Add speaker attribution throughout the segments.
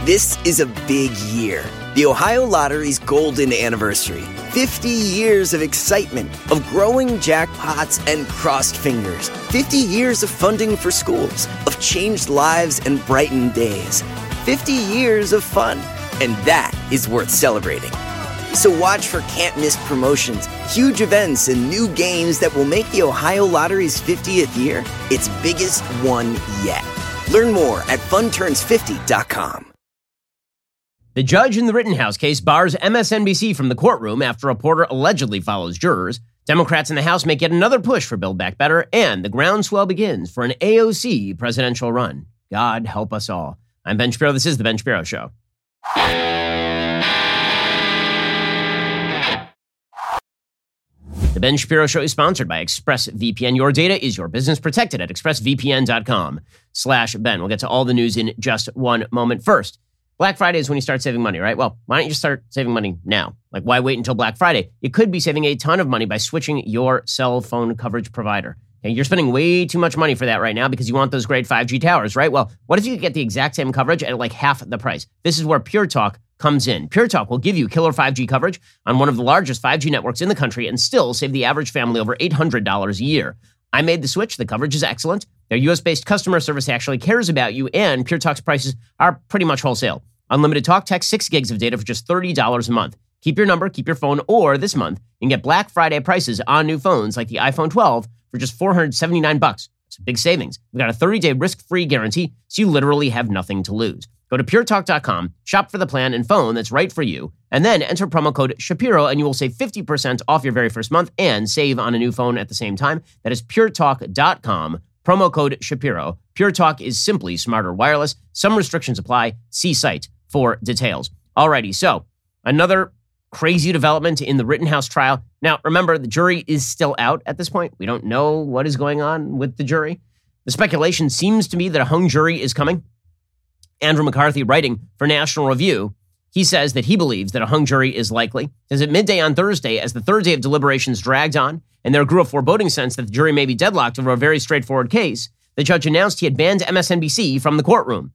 Speaker 1: This is a big year. The Ohio Lottery's golden anniversary. 50 years of excitement, of growing jackpots and crossed fingers. 50 years of funding for schools, of changed lives and brightened days. 50 years of fun, and that is worth celebrating. So watch for can't-miss promotions, huge events, and new games that will make the Ohio Lottery's 50th year its biggest one yet. Learn more at funturns50.com.
Speaker 2: The judge in the Rittenhouse case bars MSNBC from the courtroom after a reporter allegedly follows jurors. Democrats in the House make yet another push for Build Back Better, and the groundswell begins for an AOC presidential run. God help us all. I'm Ben Shapiro. This is The Ben Shapiro Show. The Ben Shapiro Show is sponsored by ExpressVPN. Your data is your business. Protected at expressvpn.com/Ben. We'll get to all the news in just one moment. First, Black Friday is when you start saving money, right? Well, why don't you start saving money now? Like, why wait until Black Friday? You could be saving a ton of money by switching your cell phone coverage provider. Okay, you're spending way too much money for that right now because you want those great 5G towers, right? Well, what if you could get the exact same coverage at like half the price? This is where Pure Talk comes in. Pure Talk will give you killer 5G coverage on one of the largest 5G networks in the country and still save the average family over $800 a year. I made the switch. The coverage is excellent. Their US-based customer service actually cares about you, and Pure Talk's prices are pretty much wholesale. Unlimited talk, text, 6 gigs of data for just $30 a month. Keep your number, keep your phone, or this month, you can get Black Friday prices on new phones like the iPhone 12 for just $479. It's a big savings. We've got a 30-day risk-free guarantee, so you literally have nothing to lose. Go to puretalk.com, shop for the plan and phone that's right for you, and then enter promo code Shapiro, and you will save 50% off your very first month and save on a new phone at the same time. That is puretalk.com, promo code Shapiro. Pure Talk is simply smarter wireless. Some restrictions apply. See site for details. Alrighty, so another crazy development in the Rittenhouse trial. Now, remember, the jury is still out at this point. We don't know what is going on with the jury. The speculation seems to be that a hung jury is coming. Andrew McCarthy, writing for National Review, he says that he believes that a hung jury is likely. Says at midday on Thursday, as the third day of deliberations dragged on, and there grew a foreboding sense that the jury may be deadlocked over a very straightforward case, the judge announced he had banned MSNBC from the courtroom.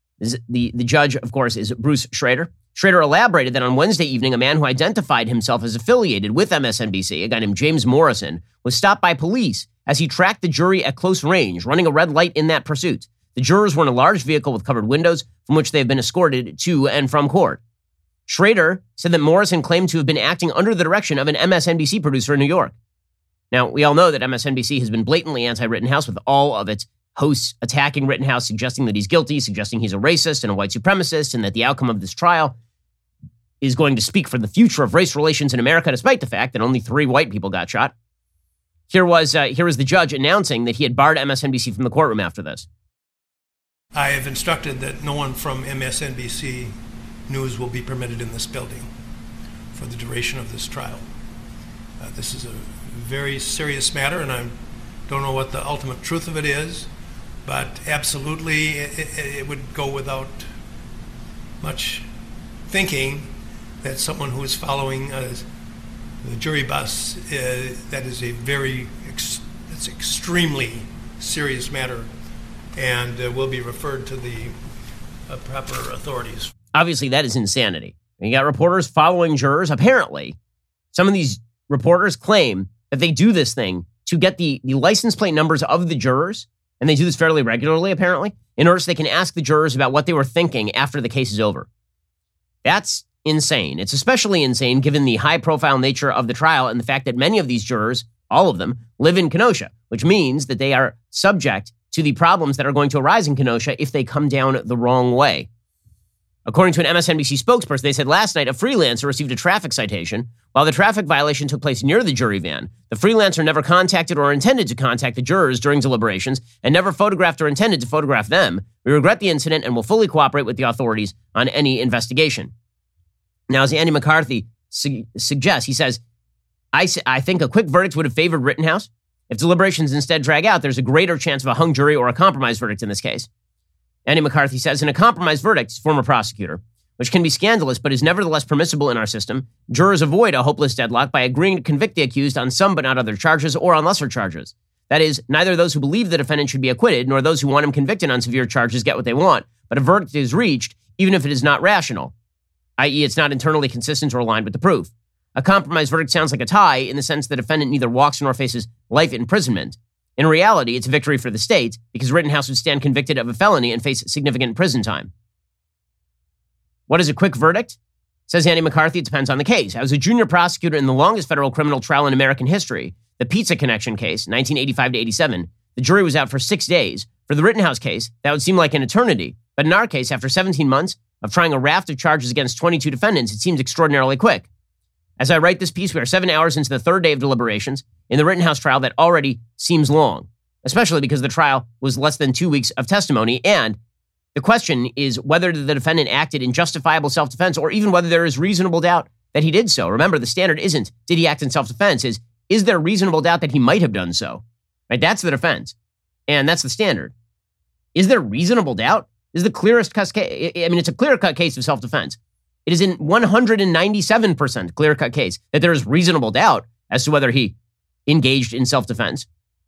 Speaker 2: The judge, of course, is Bruce Schroeder. Schroeder elaborated that on Wednesday evening, a man who identified himself as affiliated with MSNBC, a guy named James Morrison, was stopped by police as he tracked the jury at close range, running a red light in that pursuit. The jurors were in a large vehicle with covered windows from which they have been escorted to and from court. Schroeder said that Morrison claimed to have been acting under the direction of an MSNBC producer in New York. Now, we all know that MSNBC has been blatantly anti-Rittenhouse, with all of its hosts attacking Rittenhouse, suggesting that he's guilty, suggesting he's a racist and a white supremacist, and that the outcome of this trial is going to speak for the future of race relations in America, despite the fact that only 3 white people got shot. Here was the judge announcing that he had barred MSNBC from the courtroom after this.
Speaker 3: I have instructed that no one from MSNBC News will be permitted in this building for the duration of this trial. This is a very serious matter, and I don't know what the ultimate truth of it is, but absolutely it would go without much thinking that someone who is following the jury bus, that is it's extremely serious matter, and will be referred to the proper authorities.
Speaker 2: Obviously, that is insanity. You got reporters following jurors. Apparently, some of these reporters claim that they do this thing to get the license plate numbers of the jurors, and they do this fairly regularly, apparently, in order so they can ask the jurors about what they were thinking after the case is over. That's insane. It's especially insane given the high-profile nature of the trial and the fact that many of these jurors, all of them, live in Kenosha, which means that they are subject to the problems that are going to arise in Kenosha if they come down the wrong way. According to an MSNBC spokesperson, they said last night a freelancer received a traffic citation. While the traffic violation took place near the jury van, the freelancer never contacted or intended to contact the jurors during deliberations and never photographed or intended to photograph them. We regret the incident and will fully cooperate with the authorities on any investigation. Now, as Andy McCarthy suggests, he says, I think a quick verdict would have favored Rittenhouse. If deliberations instead drag out, there's a greater chance of a hung jury or a compromise verdict in this case. Andy McCarthy says, in a compromise verdict, former prosecutor, which can be scandalous but is nevertheless permissible in our system, jurors avoid a hopeless deadlock by agreeing to convict the accused on some but not other charges or on lesser charges. That is, neither those who believe the defendant should be acquitted nor those who want him convicted on severe charges get what they want, but a verdict is reached even if it is not rational, i.e. it's not internally consistent or aligned with the proof. A compromise verdict sounds like a tie in the sense the defendant neither walks nor faces life imprisonment. In reality, it's a victory for the state because Rittenhouse would stand convicted of a felony and face significant prison time. What is a quick verdict? Says Andy McCarthy, it depends on the case. I was a junior prosecutor in the longest federal criminal trial in American history, the Pizza Connection case, 1985 to 87. The jury was out for 6 days. For the Rittenhouse case, that would seem like an eternity. But in our case, after 17 months of trying a raft of charges against 22 defendants, it seems extraordinarily quick. As I write this piece, we are 7 hours into the third day of deliberations in the Rittenhouse trial that already seems long, especially because the trial was less than 2 weeks of testimony. And the question is whether the defendant acted in justifiable self-defense or even whether there is reasonable doubt that he did so. Remember, the standard isn't, did he act in self-defense? Is there reasonable doubt that he might have done so? Right? That's the defense. And that's the standard. Is there reasonable doubt? This is the clearest case. I mean, it's a clear-cut case of self-defense. It is in 197% clear-cut case that there is reasonable doubt as to whether he engaged in self-defense.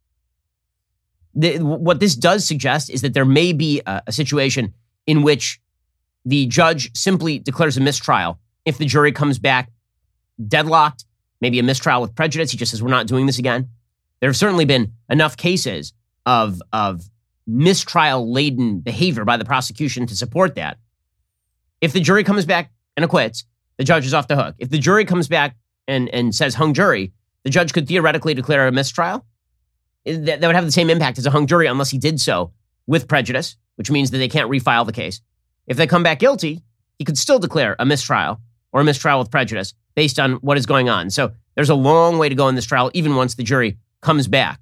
Speaker 2: What this does suggest is that there may be a situation in which the judge simply declares a mistrial. If the jury comes back deadlocked, maybe a mistrial with prejudice, he just says, we're not doing this again. There have certainly been enough cases of mistrial-laden behavior by the prosecution to support that. If the jury comes back and acquits, the judge is off the hook. If the jury comes back and says hung jury, the judge could theoretically declare a mistrial. That would have the same impact as a hung jury unless he did so with prejudice, which means that they can't refile the case. If they come back guilty, he could still declare a mistrial or a mistrial with prejudice based on what is going on. So there's a long way to go in this trial, even once the jury comes back.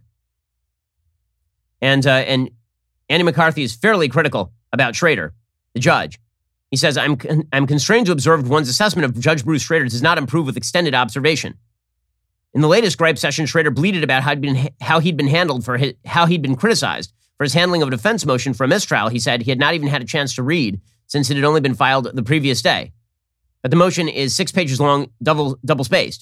Speaker 2: And Andy McCarthy is fairly critical about Schrader, the judge. He says, I'm constrained to observe one's assessment of Judge Bruce Schrader does not improve with extended observation. In the latest gripe session, Schrader bleated about how he'd been criticized for his handling of a defense motion for a mistrial. He said he had not even had a chance to read since it had only been filed the previous day. But the motion is 6 pages long, double-spaced.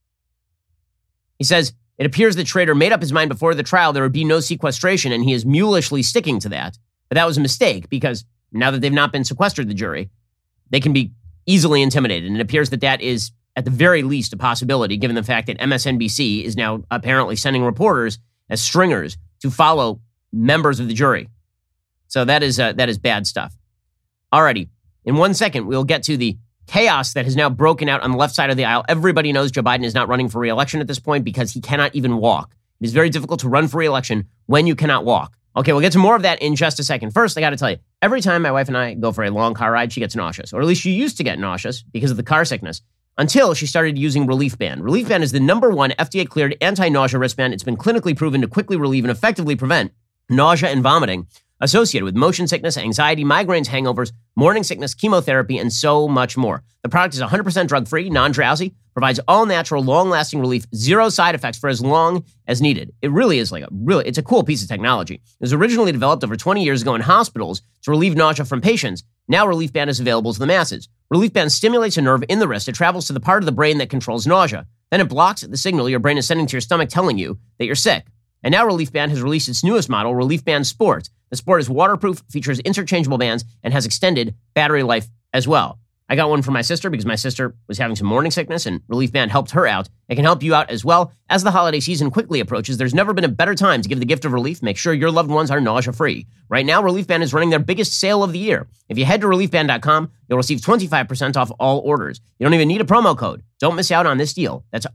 Speaker 2: He says, it appears that Schrader made up his mind before the trial there would be no sequestration, and he is mulishly sticking to that. But that was a mistake, because now that they've not been sequestered, the jury, they can be easily intimidated. And it appears that that is, at the very least, a possibility, given the fact that MSNBC is now apparently sending reporters as stringers to follow members of the jury. So that is bad stuff. Alrighty, in 1 second, we'll get to the chaos that has now broken out on the left side of the aisle. Everybody knows Joe Biden is not running for re-election at this point because he cannot even walk. It is very difficult to run for re-election when you cannot walk. Okay, we'll get to more of that in just a second. First, I got to tell you, every time my wife and I go for a long car ride, she gets nauseous, or at least she used to get nauseous because of the car sickness, until she started using Relief Band. Relief Band is the #1 FDA-cleared anti-nausea wristband. It's been clinically proven to quickly relieve and effectively prevent nausea and vomiting associated with motion sickness, anxiety, migraines, hangovers, morning sickness, chemotherapy, and so much more. The product is 100% drug-free, non-drowsy, provides all-natural, long-lasting relief, 0 side effects for as long as needed. It really is it's a cool piece of technology. It was originally developed over 20 years ago in hospitals to relieve nausea from patients. Now Relief Band is available to the masses. Relief Band stimulates a nerve in the wrist. It travels to the part of the brain that controls nausea. Then it blocks the signal your brain is sending to your stomach telling you that you're sick. And now Relief Band has released its newest model, Relief Band Sport. The Sport is waterproof, features interchangeable bands, and has extended battery life as well. I got one for my sister because my sister was having some morning sickness, and Relief Band helped her out. It can help you out as well. As the holiday season quickly approaches, there's never been a better time to give the gift of relief. Make sure your loved ones are nausea-free. Right now, Relief Band is running their biggest sale of the year. If you head to reliefband.com, you'll receive 25% off all orders. You don't even need a promo code. Don't miss out on this deal. That's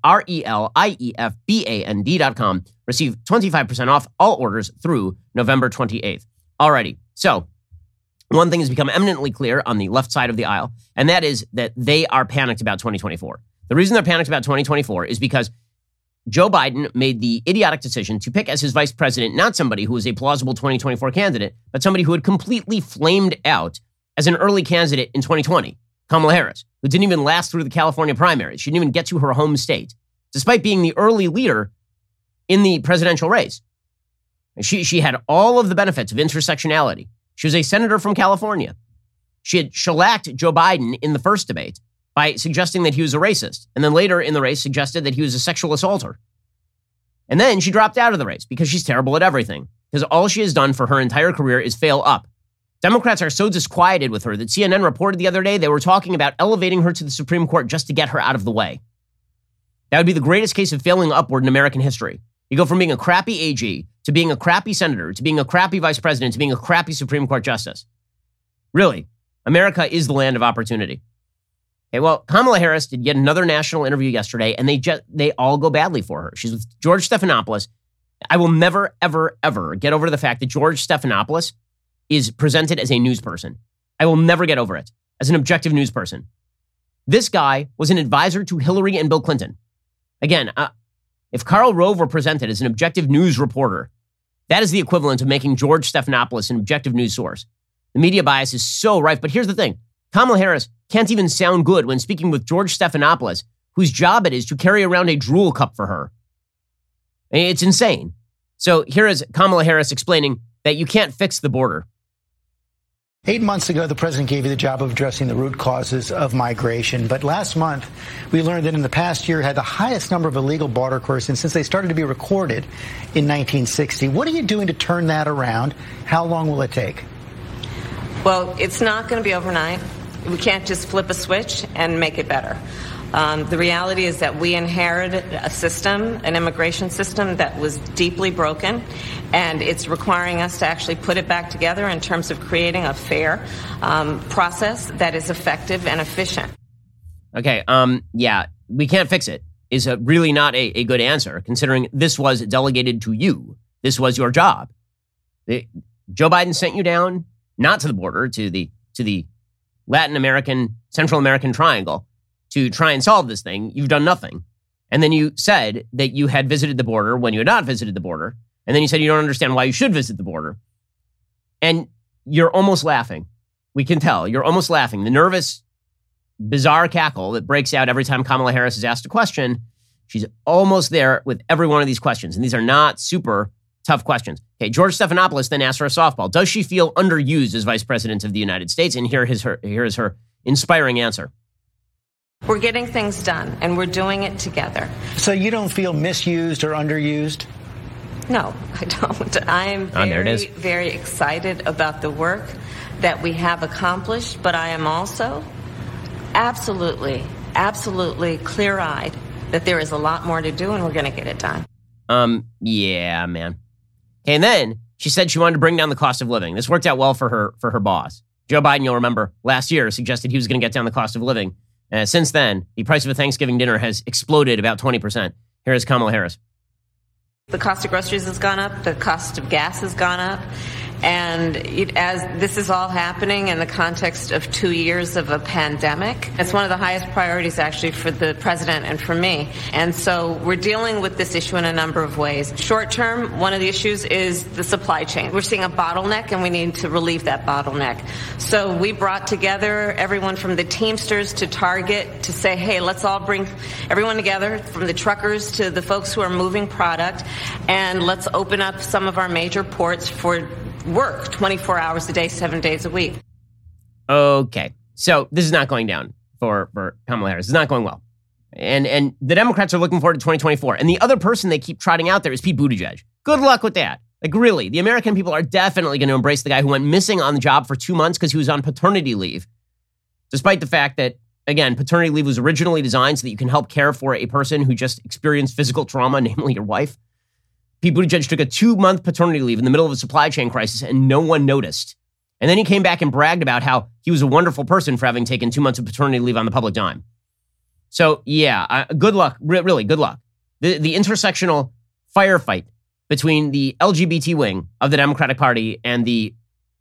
Speaker 2: RELIEFBAND.com. Receive 25% off all orders through November 28th. Alrighty, so one thing has become eminently clear on the left side of the aisle, and that is that they are panicked about 2024. The reason they're panicked about 2024 is because Joe Biden made the idiotic decision to pick as his vice president not somebody who was a plausible 2024 candidate, but somebody who had completely flamed out as an early candidate in 2020, Kamala Harris, who didn't even last through the California primaries. She didn't even get to her home state, despite being the early leader in the presidential race. She had all of the benefits of intersectionality. She was a senator from California. She had shellacked Joe Biden in the first debate by suggesting that he was a racist, and then later in the race suggested that he was a sexual assaulter. And then she dropped out of the race because she's terrible at everything, because all she has done for her entire career is fail up. Democrats are so disquieted with her that CNN reported the other day they were talking about elevating her to the Supreme Court just to get her out of the way. That would be the greatest case of failing upward in American history. You go from being a crappy AG to being a crappy senator to being a crappy vice president to being a crappy Supreme Court justice. Really, America is the land of opportunity. Okay, well, Kamala Harris did yet another national interview yesterday, and they all go badly for her. She's with George Stephanopoulos. I will never, ever, ever get over the fact that George Stephanopoulos is presented as a news person. I will never get over it as an objective news person. This guy was an advisor to Hillary and Bill Clinton. Again, if Karl Rove were presented as an objective news reporter, that is the equivalent of making George Stephanopoulos an objective news source. The media bias is so rife. But here's the thing. Kamala Harris can't even sound good when speaking with George Stephanopoulos, whose job it is to carry around a drool cup for her. It's insane. So here is Kamala Harris explaining that you can't fix the border.
Speaker 4: 8 months ago, the president gave you the job of addressing the root causes of migration. But last month, we learned that in the past year had the highest number of illegal border crossings since they started to be recorded in 1960. What are you doing to turn that around? How long will it take?
Speaker 5: Well, it's not going to be overnight. We can't just flip a switch and make it better. The reality is that we inherited a system, an immigration system that was deeply broken, and it's requiring us to actually put it back together in terms of creating a fair process that is effective and efficient.
Speaker 2: Okay, yeah, we can't fix it is really not a good answer, considering this was delegated to you. This was your job. Joe Biden sent you down, not to the border, to the Latin American, Central American triangle, to try and solve this thing. You've done nothing. And then you said that you had visited the border when you had not visited the border. And then you said you don't understand why you should visit the border. And you're almost laughing. We can tell. You're almost laughing. The nervous, bizarre cackle that breaks out every time Kamala Harris is asked a question, she's almost there with every one of these questions. And these are not super tough questions. Okay, George Stephanopoulos then asked her a softball. Does she feel underused as vice president of the United States? And here is her inspiring answer.
Speaker 5: We're getting things done, and we're doing it together.
Speaker 4: So you don't feel misused or underused?
Speaker 5: No, I don't. I am very, very excited about the work that we have accomplished, but I am also absolutely clear-eyed that there is a lot more to do, and we're going to get it done.
Speaker 2: Yeah, man. Okay, and then she said she wanted to bring down the cost of living. This worked out well for her boss. Joe Biden, you'll remember, last year suggested he was going to get down the cost of living. Since then, the price of a Thanksgiving dinner has exploded about 20%. Here is Kamala Harris.
Speaker 5: The cost of groceries has gone up. The cost of gas has gone up. And as this is all happening in the context of 2 years of a pandemic, it's one of the highest priorities actually for the president and for me. And so we're dealing with this issue in a number of ways. Short term, one of the issues is the supply chain. We're seeing a bottleneck and we need to relieve that bottleneck. So we brought together everyone from the Teamsters to Target to say, hey, let's all bring everyone together, from the truckers to the folks who are moving product, and let's open up some of our major ports for work 24 hours a day, 7 days a week.
Speaker 2: Okay. So this is not going down for Kamala Harris. It's not going well. And the Democrats are looking forward to 2024. And the other person they keep trotting out there is Pete Buttigieg. Good luck with that. Like, really, the American people are definitely going to embrace the guy who went missing on the job for 2 months because he was on paternity leave. Despite the fact that, again, paternity leave was originally designed so that you can help care for a person who just experienced physical trauma, namely your wife. Pete Buttigieg took a 2-month paternity leave in the middle of a supply chain crisis and no one noticed. And then he came back and bragged about how he was a wonderful person for having taken 2 months of paternity leave on the public dime. So yeah, good luck, really good luck. The intersectional firefight between the LGBT wing of the Democratic Party and the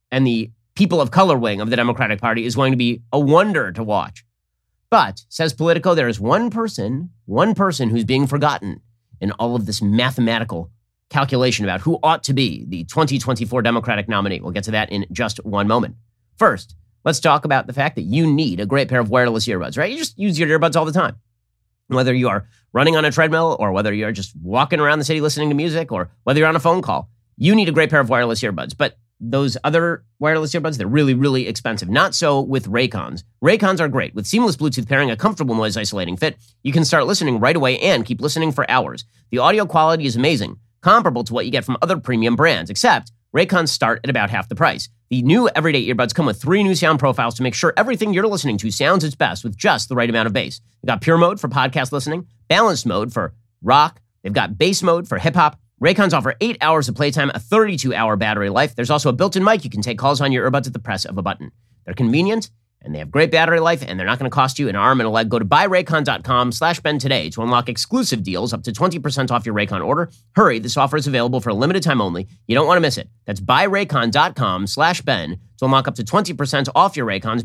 Speaker 2: people of color wing of the Democratic Party is going to be a wonder to watch. But, says Politico, there is one person who's being forgotten in all of this mathematical calculation about who ought to be the 2024 Democratic nominee. We'll get to that in just one moment. First, let's talk about the fact that you need a great pair of wireless earbuds, right? You just use your earbuds all the time. Whether you are running on a treadmill or whether you're just walking around the city listening to music or whether you're on a phone call, you need a great pair of wireless earbuds. But those other wireless earbuds, they're really, really expensive. Not so with Raycons. Raycons are great. With seamless Bluetooth pairing, a comfortable noise isolating fit, you can start listening right away and keep listening for hours. The audio quality is amazing, comparable to what you get from other premium brands, except Raycons start at about half the price. The new everyday earbuds come with 3 new sound profiles to make sure everything you're listening to sounds its best with just the right amount of bass. They've got pure mode for podcast listening, balanced mode for rock. They've got bass mode for hip hop. Raycons offer 8 hours of playtime, a 32-hour battery life. There's also a built-in mic. You can take calls on your earbuds at the press of a button. They're convenient, and they have great battery life, and they're not going to cost you an arm and a leg. Go to buyraycon.com/Ben today to unlock exclusive deals up to 20% off your Raycon order. Hurry, this offer is available for a limited time only. You don't want to miss it. That's buyraycon.com/Ben to unlock up to 20% off your Raycons,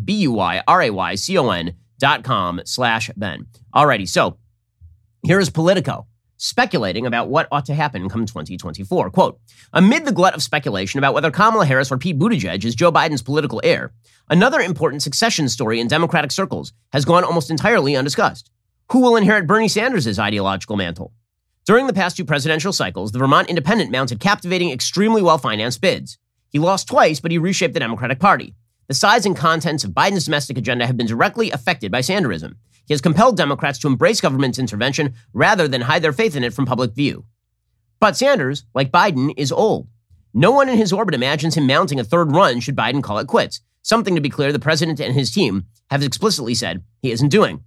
Speaker 2: BUYRAYCON.com/Ben. Alrighty, so here is Politico speculating about what ought to happen come 2024. Quote, amid the glut of speculation about whether Kamala Harris or Pete Buttigieg is Joe Biden's political heir, another important succession story in Democratic circles has gone almost entirely undiscussed. Who will inherit Bernie Sanders' ideological mantle? During the past 2 presidential cycles, the Vermont Independent mounted captivating, extremely well-financed bids. He lost twice, but he reshaped the Democratic Party. The size and contents of Biden's domestic agenda have been directly affected by Sanderism. He has compelled Democrats to embrace government intervention rather than hide their faith in it from public view. But Sanders, like Biden, is old. No one in his orbit imagines him mounting a 3rd run should Biden call it quits, something, to be clear, the president and his team have explicitly said he isn't doing.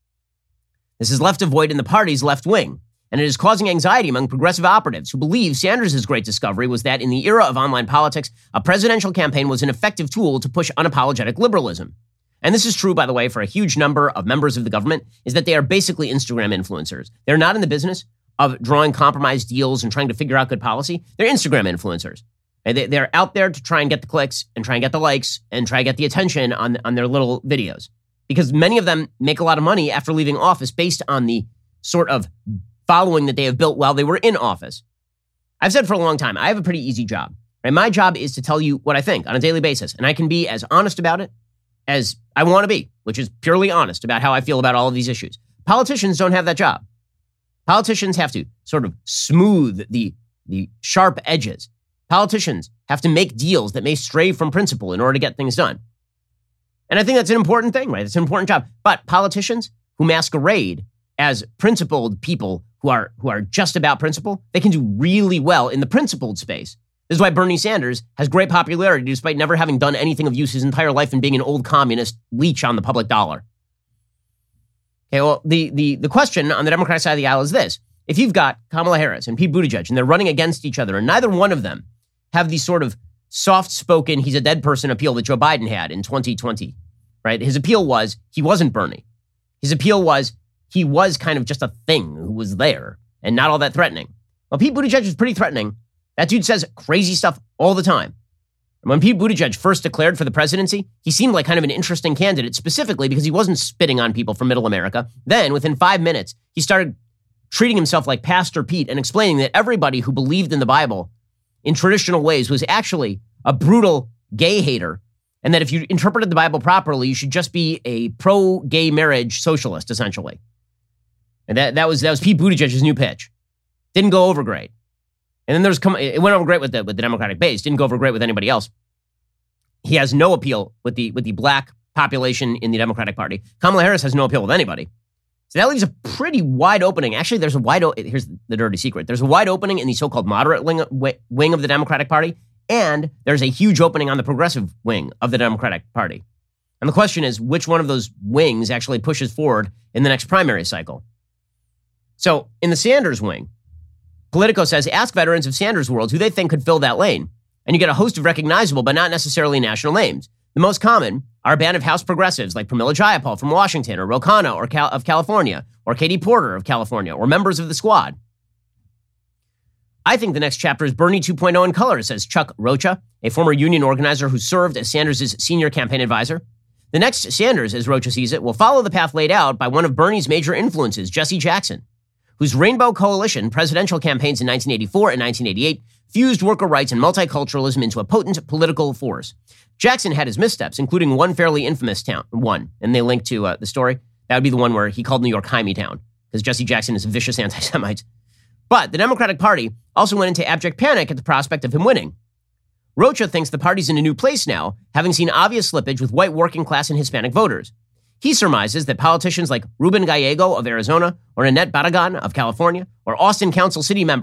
Speaker 2: This has left a void in the party's left wing, and it is causing anxiety among progressive operatives who believe Sanders' great discovery was that in the era of online politics, a presidential campaign was an effective tool to push unapologetic liberalism. And this is true, by the way, for a huge number of members of the government, is that they are basically Instagram influencers. They're not in the business of drawing compromise deals and trying to figure out good policy. They're Instagram influencers. They're out there to try and get the clicks and try and get the likes and try and get the attention on their little videos. Because many of them make a lot of money after leaving office based on the sort of following that they have built while they were in office. I've said for a long time, I have a pretty easy job. Right? My job is to tell you what I think on a daily basis. And I can be as honest about it as I want to be, which is purely honest about how I feel about all of these issues. Politicians don't have that job. Politicians have to sort of smooth the sharp edges. Politicians have to make deals that may stray from principle in order to get things done. And I think that's an important thing, right? It's an important job. But politicians who masquerade as principled people who are just about principle, they can do really well in the principled space. This is why Bernie Sanders has great popularity despite never having done anything of use his entire life and being an old communist leech on the public dollar. Okay, well, the question on the Democratic side of the aisle is this. If you've got Kamala Harris and Pete Buttigieg and they're running against each other and neither one of them have the sort of soft-spoken, he's a dead person appeal that Joe Biden had in 2020, right? His appeal was he wasn't Bernie. His appeal was he was kind of just a thing who was there and not all that threatening. Well, Pete Buttigieg is pretty threatening. That dude says crazy stuff all the time. And when Pete Buttigieg first declared for the presidency, he seemed like kind of an interesting candidate, specifically because he wasn't spitting on people from middle America. Then, within 5 minutes, he started treating himself like Pastor Pete and explaining that everybody who believed in the Bible in traditional ways was actually a brutal gay hater, and that if you interpreted the Bible properly, you should just be a pro-gay marriage socialist, essentially. And that was Pete Buttigieg's new pitch. Didn't go over great. And then it went over great with the Democratic base. Didn't go over great with anybody else. He has no appeal with the black population in the Democratic Party. Kamala Harris has no appeal with anybody. So that leaves a pretty wide opening. Actually, here's the dirty secret. There's a wide opening in the so-called moderate wing of the Democratic Party, and there's a huge opening on the progressive wing of the Democratic Party. And the question is, which one of those wings actually pushes forward in the next primary cycle? So in the Sanders wing, Politico says, ask veterans of Sanders' world who they think could fill that lane. And you get a host of recognizable but not necessarily national names. The most common are a band of House progressives like Pramila Jayapal from Washington, or Ro Khanna of California, or Katie Porter of California, or members of the Squad. I think the next chapter is Bernie 2.0 in color, says Chuck Rocha, a former union organizer who served as Sanders' senior campaign advisor. The next Sanders, as Rocha sees it, will follow the path laid out by one of Bernie's major influences, Jesse Jackson, whose Rainbow Coalition presidential campaigns in 1984 and 1988 fused worker rights and multiculturalism into a potent political force. Jackson had his missteps, including one fairly infamous one, and they link to the story. That would be the one where he called New York Hymietown, because Jesse Jackson is a vicious anti-Semite. But the Democratic Party also went into abject panic at the prospect of him winning. Rocha thinks the party's in a new place now, having seen obvious slippage with white working class and Hispanic voters. He surmises that politicians like Ruben Gallego of Arizona, or Annette Barragan of California, or Austin Council City member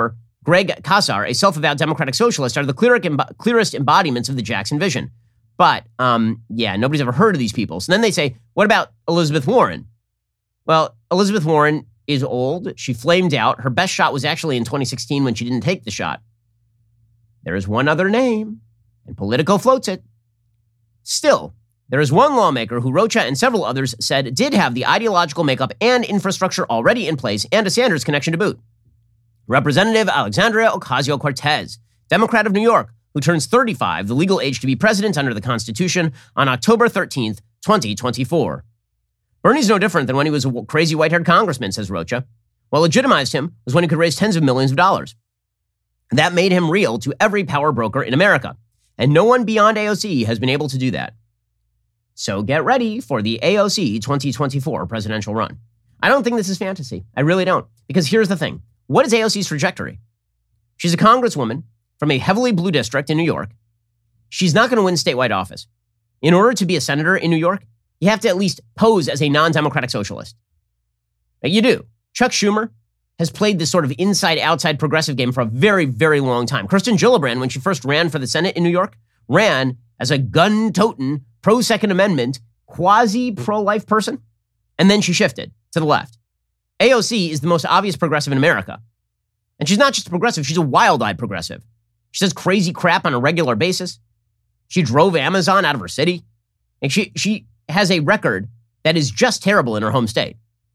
Speaker 2: Greg Casar, a self-avowed Democratic socialist, are the clearest embodiments of the Jackson vision. But, nobody's ever heard of these people. So then they say, what about Elizabeth Warren? Well, Elizabeth Warren is old. She flamed out. Her best shot was actually in 2016 when she didn't take the shot. There is one other name, and Politico floats it. Still, there is one lawmaker who Rocha and several others said did have the ideological makeup and infrastructure already in place and a Sanders connection to boot. Representative Alexandria Ocasio-Cortez, Democrat of New York, who turns 35, the legal age to be president under the Constitution, on October 13th, 2024. Bernie's no different than when he was a crazy white-haired congressman, says Rocha. What legitimized him was when he could raise tens of millions of dollars. That made him real to every power broker in America, and no one beyond AOC has been able to do that. So get ready for the AOC 2024 presidential run. I don't think this is fantasy. I really don't. Because here's the thing. What is AOC's trajectory? She's a congresswoman from a heavily blue district in New York. She's not going to win statewide office. In order to be a senator in New York, you have to at least pose as a non-democratic socialist. You do. Chuck Schumer has played this sort of inside-outside progressive game for a very, very long time. Kirsten Gillibrand, when she first ran for the Senate in New York, ran as a gun-toting, pro-Second Amendment, quasi-pro-life person, and then she shifted to the left. AOC is the most obvious progressive in America. And she's not just a progressive, she's a wild-eyed progressive. She says crazy crap on a regular basis. She drove Amazon out of her city. And she has a record that is just terrible in her home state.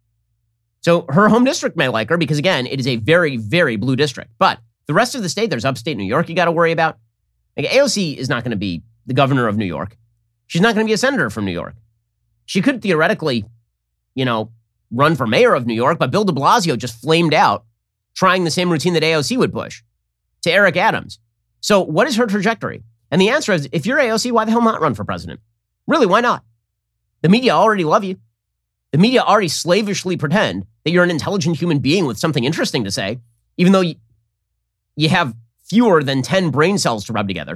Speaker 2: So her home district may like her because, again, it is a very, very blue district. But the rest of the state, there's upstate New York you got to worry about. Like, AOC is not going to be the governor of New York. She's not going to be a senator from New York. She could theoretically, run for mayor of New York, but Bill de Blasio just flamed out trying the same routine that AOC would push to Eric Adams. So what is her trajectory? And the answer is, if you're AOC, why the hell not run for president? Really, why not? The media already love you. The media already slavishly pretend that you're an intelligent human being with something interesting to say, even though you have fewer than 10 brain cells to rub together.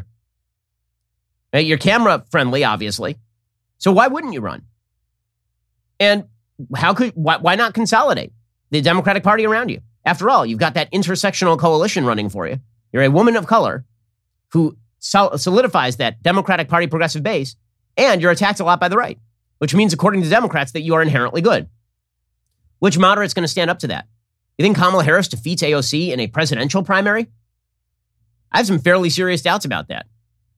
Speaker 2: You're camera friendly, obviously. So why wouldn't you run? And why not consolidate the Democratic Party around you? After all, you've got that intersectional coalition running for you. You're a woman of color who solidifies that Democratic Party progressive base, and you're attacked a lot by the right, which means, according to Democrats, that you are inherently good. Which moderate's going to stand up to that? You think Kamala Harris defeats AOC in a presidential primary? I have some fairly serious doubts about that.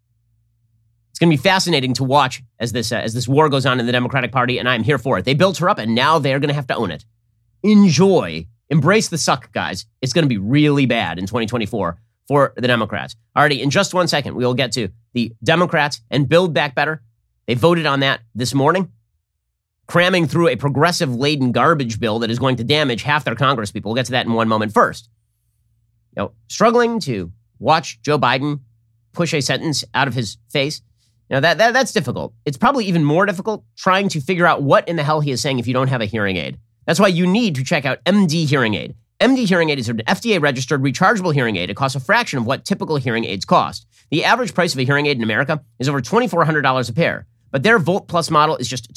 Speaker 2: It's going to be fascinating to watch as this war goes on in the Democratic Party, and I'm here for it. They built her up, and now they're going to have to own it. Enjoy. Embrace the suck, guys. It's going to be really bad in 2024 for the Democrats. Alrighty, in just 1 second, we will get to the Democrats and Build Back Better. They voted on that this morning, cramming through a progressive-laden garbage bill that is going to damage half their Congress people. We'll get to that in one moment. First, struggling to watch Joe Biden push a sentence out of his face, that's difficult. It's probably even more difficult trying to figure out what in the hell he is saying if you don't have a hearing aid. That's why you need to check out MD Hearing Aid. MD Hearing Aid is an FDA-registered rechargeable hearing aid. It costs a fraction of what typical hearing aids cost. The average price of a hearing aid in America is over $2,400 a pair, but their Volt Plus model is just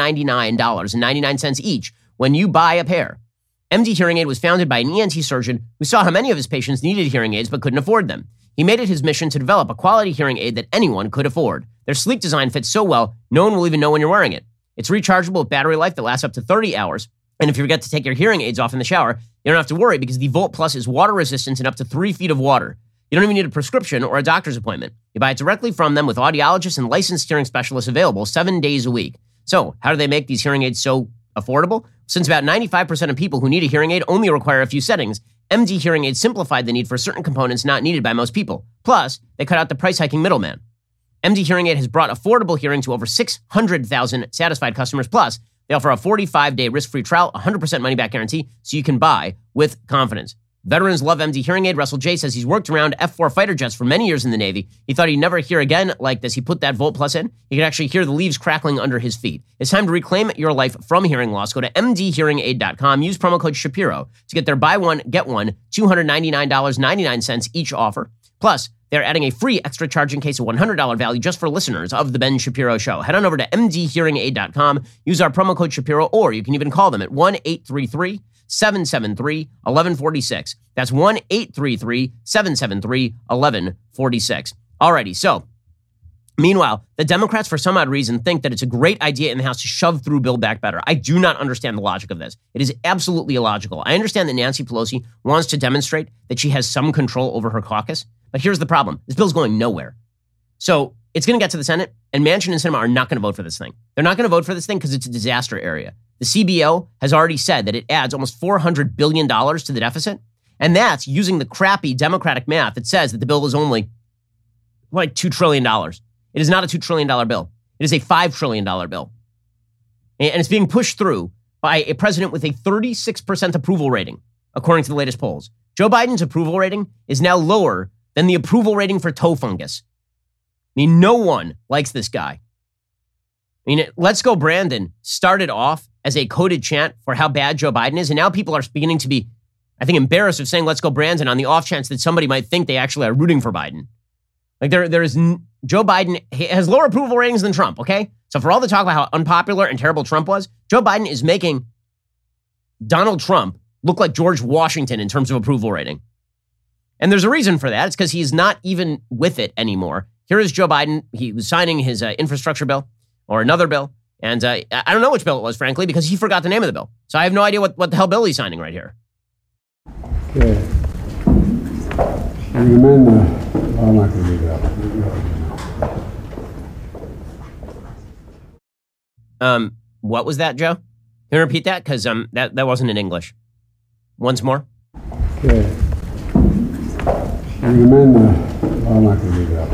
Speaker 2: $299.99 each when you buy a pair. MD Hearing Aid was founded by an ENT surgeon who saw how many of his patients needed hearing aids but couldn't afford them. He made it his mission to develop a quality hearing aid that anyone could afford. Their sleek design fits so well, no one will even know when you're wearing it. It's rechargeable with battery life that lasts up to 30 hours. And if you forget to take your hearing aids off in the shower, you don't have to worry because the Volt Plus is water resistant in up to 3 feet of water. You don't even need a prescription or a doctor's appointment. You buy it directly from them with audiologists and licensed hearing specialists available 7 days a week. So how do they make these hearing aids so affordable? Since about 95% of people who need a hearing aid only require a few settings, MD Hearing Aid simplified the need for certain components not needed by most people. Plus, they cut out the price-hiking middleman. MD Hearing Aid has brought affordable hearing to over 600,000 satisfied customers. Plus, they offer a 45-day risk-free trial, 100% money-back guarantee, so you can buy with confidence. Veterans love MD Hearing Aid. Russell J. says he's worked around F-4 fighter jets for many years in the Navy. He thought he'd never hear again like this. He put that Volt Plus in. He could actually hear the leaves crackling under his feet. It's time to reclaim your life from hearing loss. Go to mdhearingaid.com. Use promo code Shapiro to get their buy one, get one, $299.99 each offer. Plus, they're adding a free extra charging case of $100 value just for listeners of The Ben Shapiro Show. Head on over to mdhearingaid.com. Use our promo code Shapiro, or you can even call them at 1-833 1-833-773-1146. That's 1-833-773-1146. Alrighty, so meanwhile, the Democrats, for some odd reason, think that it's a great idea in the House to shove through Build Back Better. I do not understand the logic of this. It is absolutely illogical. I understand that Nancy Pelosi wants to demonstrate that she has some control over her caucus, but here's the problem. This bill's going nowhere. So it's going to get to the Senate, and Manchin and Sinema are not going to vote for this thing. They're not going to vote for this thing because it's a disaster area. The CBO has already said that it adds almost $400 billion to the deficit, and that's using the crappy Democratic math that says that the bill is only like $2 trillion. It is not a $2 trillion bill. It is a $5 trillion bill. And it's being pushed through by a president with a 36% approval rating, according to the latest polls. Joe Biden's approval rating is now lower than the approval rating for toe fungus. I mean, no one likes this guy. I mean, Let's Go Brandon started off as a coded chant for how bad Joe Biden is, and now people are beginning to be, I think, embarrassed of saying Let's Go Brandon on the off chance that somebody might think they actually are rooting for Biden. Like Joe Biden has lower approval ratings than Trump, okay? So for all the talk about how unpopular and terrible Trump was, Joe Biden is making Donald Trump look like George Washington in terms of approval rating. And there's a reason for that. It's because he's not even with it anymore. Here is Joe Biden. He was signing his infrastructure bill or another bill. And I don't know which bill it was, frankly, because he forgot the name of the bill. So I have no idea what the hell bill he's signing right here.
Speaker 6: Okay. I'm not going to do that.
Speaker 2: What was that, Joe? Can you repeat that? Because that wasn't in English. Once more.
Speaker 6: Okay. I'm not going to do that.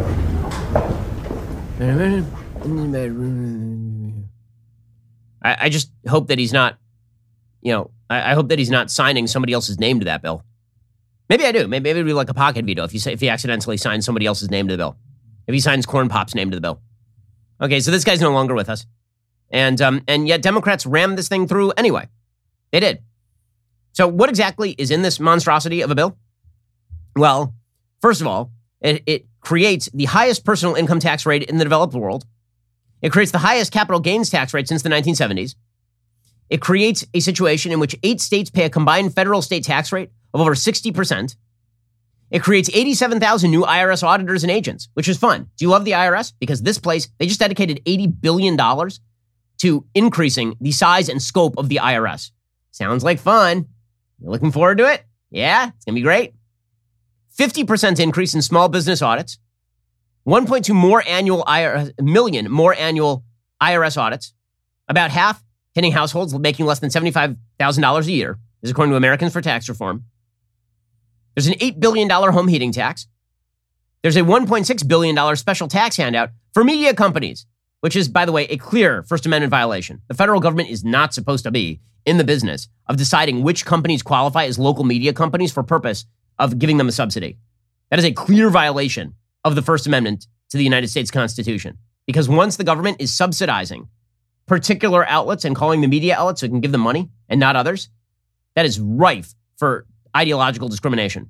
Speaker 2: I just hope that he's not, I hope that he's not signing somebody else's name to that bill. Maybe I do. Maybe it'd be like a pocket veto if he accidentally signs somebody else's name to the bill. If he signs Corn Pop's name to the bill. Okay, so this guy's no longer with us. And yet Democrats rammed this thing through anyway. They did. So what exactly is in this monstrosity of a bill? Well, first of all, it creates the highest personal income tax rate in the developed world. It creates the highest capital gains tax rate since the 1970s. It creates a situation in which 8 states pay a combined federal state tax rate of over 60%. It creates 87,000 new IRS auditors and agents, which is fun. Do you love the IRS? Because this place, they just dedicated $80 billion to increasing the size and scope of the IRS. Sounds like fun. You're looking forward to it? Yeah, it's going to be great. 50% increase in small business audits. 1.2 million more annual IRS audits. About half hitting households making less than $75,000 a year. This is according to Americans for Tax Reform. There's an $8 billion home heating tax. There's a $1.6 billion special tax handout for media companies, which is, by the way, a clear First Amendment violation. The federal government is not supposed to be in the business of deciding which companies qualify as local media companies for purpose of giving them a subsidy. That is a clear violation of the First Amendment to the United States Constitution. Because once the government is subsidizing particular outlets and calling the media outlets so it can give them money and not others, that is rife for ideological discrimination.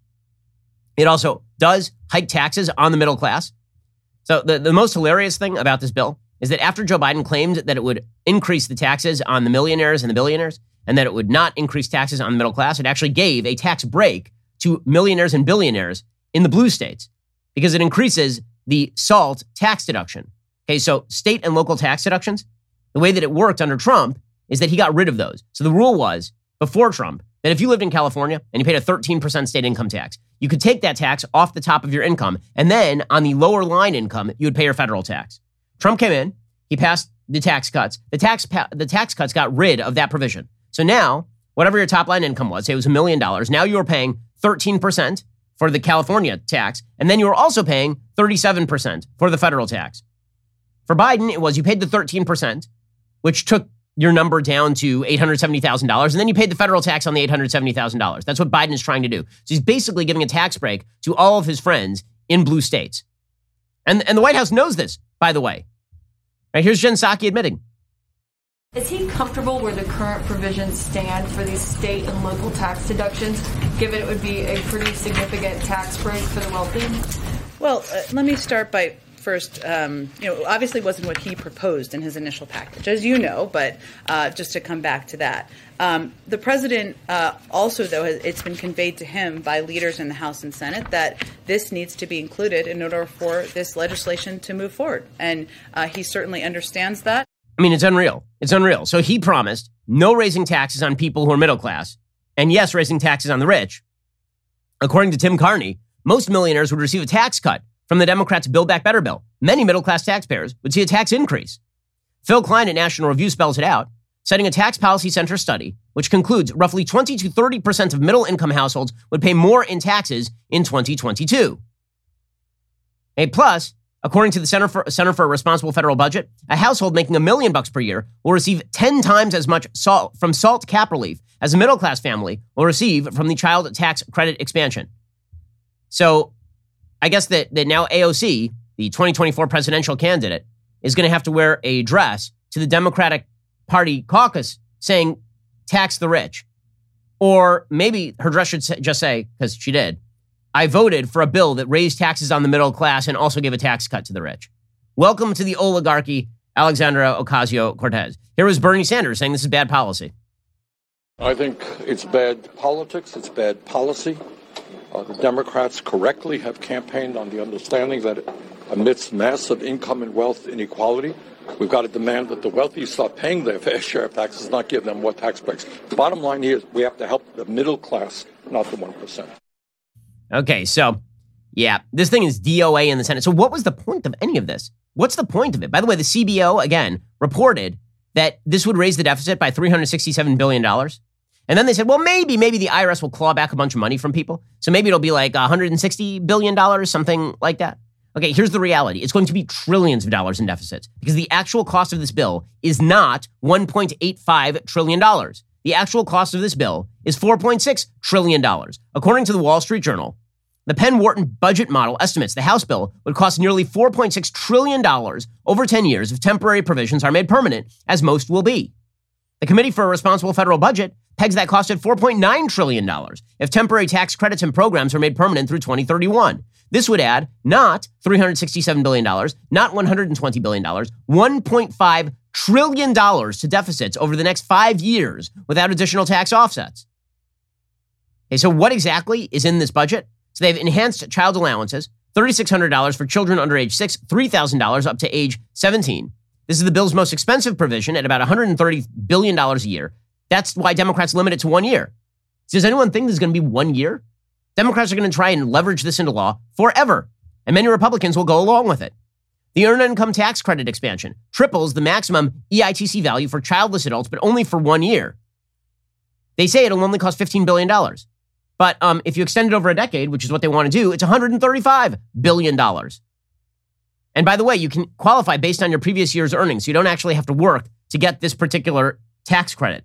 Speaker 2: It also does hike taxes on the middle class. So the most hilarious thing about this bill is that after Joe Biden claimed that it would increase the taxes on the millionaires and the billionaires and that it would not increase taxes on the middle class, it actually gave a tax break to millionaires and billionaires in the blue states because it increases the SALT tax deduction. Okay, so state and local tax deductions, the way that it worked under Trump is that he got rid of those. So the rule was, before Trump, that if you lived in California and you paid a 13% state income tax, you could take that tax off the top of your income, and then on the lower line income, you would pay your federal tax. Trump came in, he passed the tax cuts. The tax cuts got rid of that provision. So now, whatever your top line income was, say it was $1 million, now you are paying 13% for the California tax, and then you were also paying 37% for the federal tax. For Biden, it was you paid the 13%, which took your number down to $870,000, and then you paid the federal tax on the $870,000. That's what Biden is trying to do. So he's basically giving a tax break to all of his friends in blue states. And the White House knows this, by the way. Right, here's Jen Psaki admitting.
Speaker 7: Is he comfortable where the current provisions stand for these state and local tax deductions, given it would be a pretty significant tax break for the wealthy?
Speaker 8: Well, let me start by first, obviously wasn't what he proposed in his initial package, as you know, but just to come back to that. The president also, though, it's been conveyed to him by leaders in the House and Senate that this needs to be included in order for this legislation to move forward. And he certainly understands that.
Speaker 2: I mean, it's unreal. It's unreal. So he promised no raising taxes on people who are middle class, and yes, raising taxes on the rich. According to Tim Carney, most millionaires would receive a tax cut from the Democrats' Build Back Better bill. Many middle-class taxpayers would see a tax increase. Phil Klein at National Review spells it out, citing a Tax Policy Center study, which concludes roughly 20 to 30% of middle-income households would pay more in taxes in 2022. Plus, according to the Center for a Responsible Federal Budget, a household making $1 million per year will receive 10 times as much from SALT cap relief as a middle-class family will receive from the child tax credit expansion. So I guess that now AOC, the 2024 presidential candidate, is going to have to wear a dress to the Democratic Party caucus saying, tax the rich. Or maybe her dress should just say, because she did, I voted for a bill that raised taxes on the middle class and also gave a tax cut to the rich. Welcome to the oligarchy, Alexandra Ocasio-Cortez. Here was Bernie Sanders saying this is bad policy.
Speaker 9: I think it's bad politics. It's bad policy. The Democrats correctly have campaigned on the understanding that amidst massive income and wealth inequality, we've got to demand that the wealthy stop paying their fair share of taxes, not give them more tax breaks. Bottom line here is we have to help the middle class, not the 1%.
Speaker 2: Okay, so, yeah, this thing is DOA in the Senate. So what was the point of any of this? What's the point of it? By the way, the CBO, again, reported that this would raise the deficit by $367 billion. And then they said, well, maybe the IRS will claw back a bunch of money from people. So maybe it'll be like $160 billion, something like that. Okay, here's the reality. It's going to be trillions of dollars in deficits because the actual cost of this bill is not $1.85 trillion. The actual cost of this bill is $4.6 trillion. According to the Wall Street Journal, the Penn-Wharton budget model estimates the House bill would cost nearly $4.6 trillion over 10 years if temporary provisions are made permanent, as most will be. The Committee for a Responsible Federal Budget pegs that cost at $4.9 trillion if temporary tax credits and programs are made permanent through 2031. This would add not $367 billion, not $120 billion, $1.5 trillion to deficits over the next 5 years without additional tax offsets. Okay, so what exactly is in this budget? So they've enhanced child allowances, $3,600 for children under age 6, $3,000 up to age 17. This is the bill's most expensive provision at about $130 billion a year. That's why Democrats limit it to 1 year. Does anyone think this is going to be 1 year? Democrats are going to try and leverage this into law forever, and many Republicans will go along with it. The Earned Income Tax Credit expansion triples the maximum EITC value for childless adults, but only for 1 year. They say it'll only cost $15 billion. But if you extend it over a decade, which is what they want to do, it's $135 billion. And by the way, you can qualify based on your previous year's earnings. So you don't actually have to work to get this particular tax credit.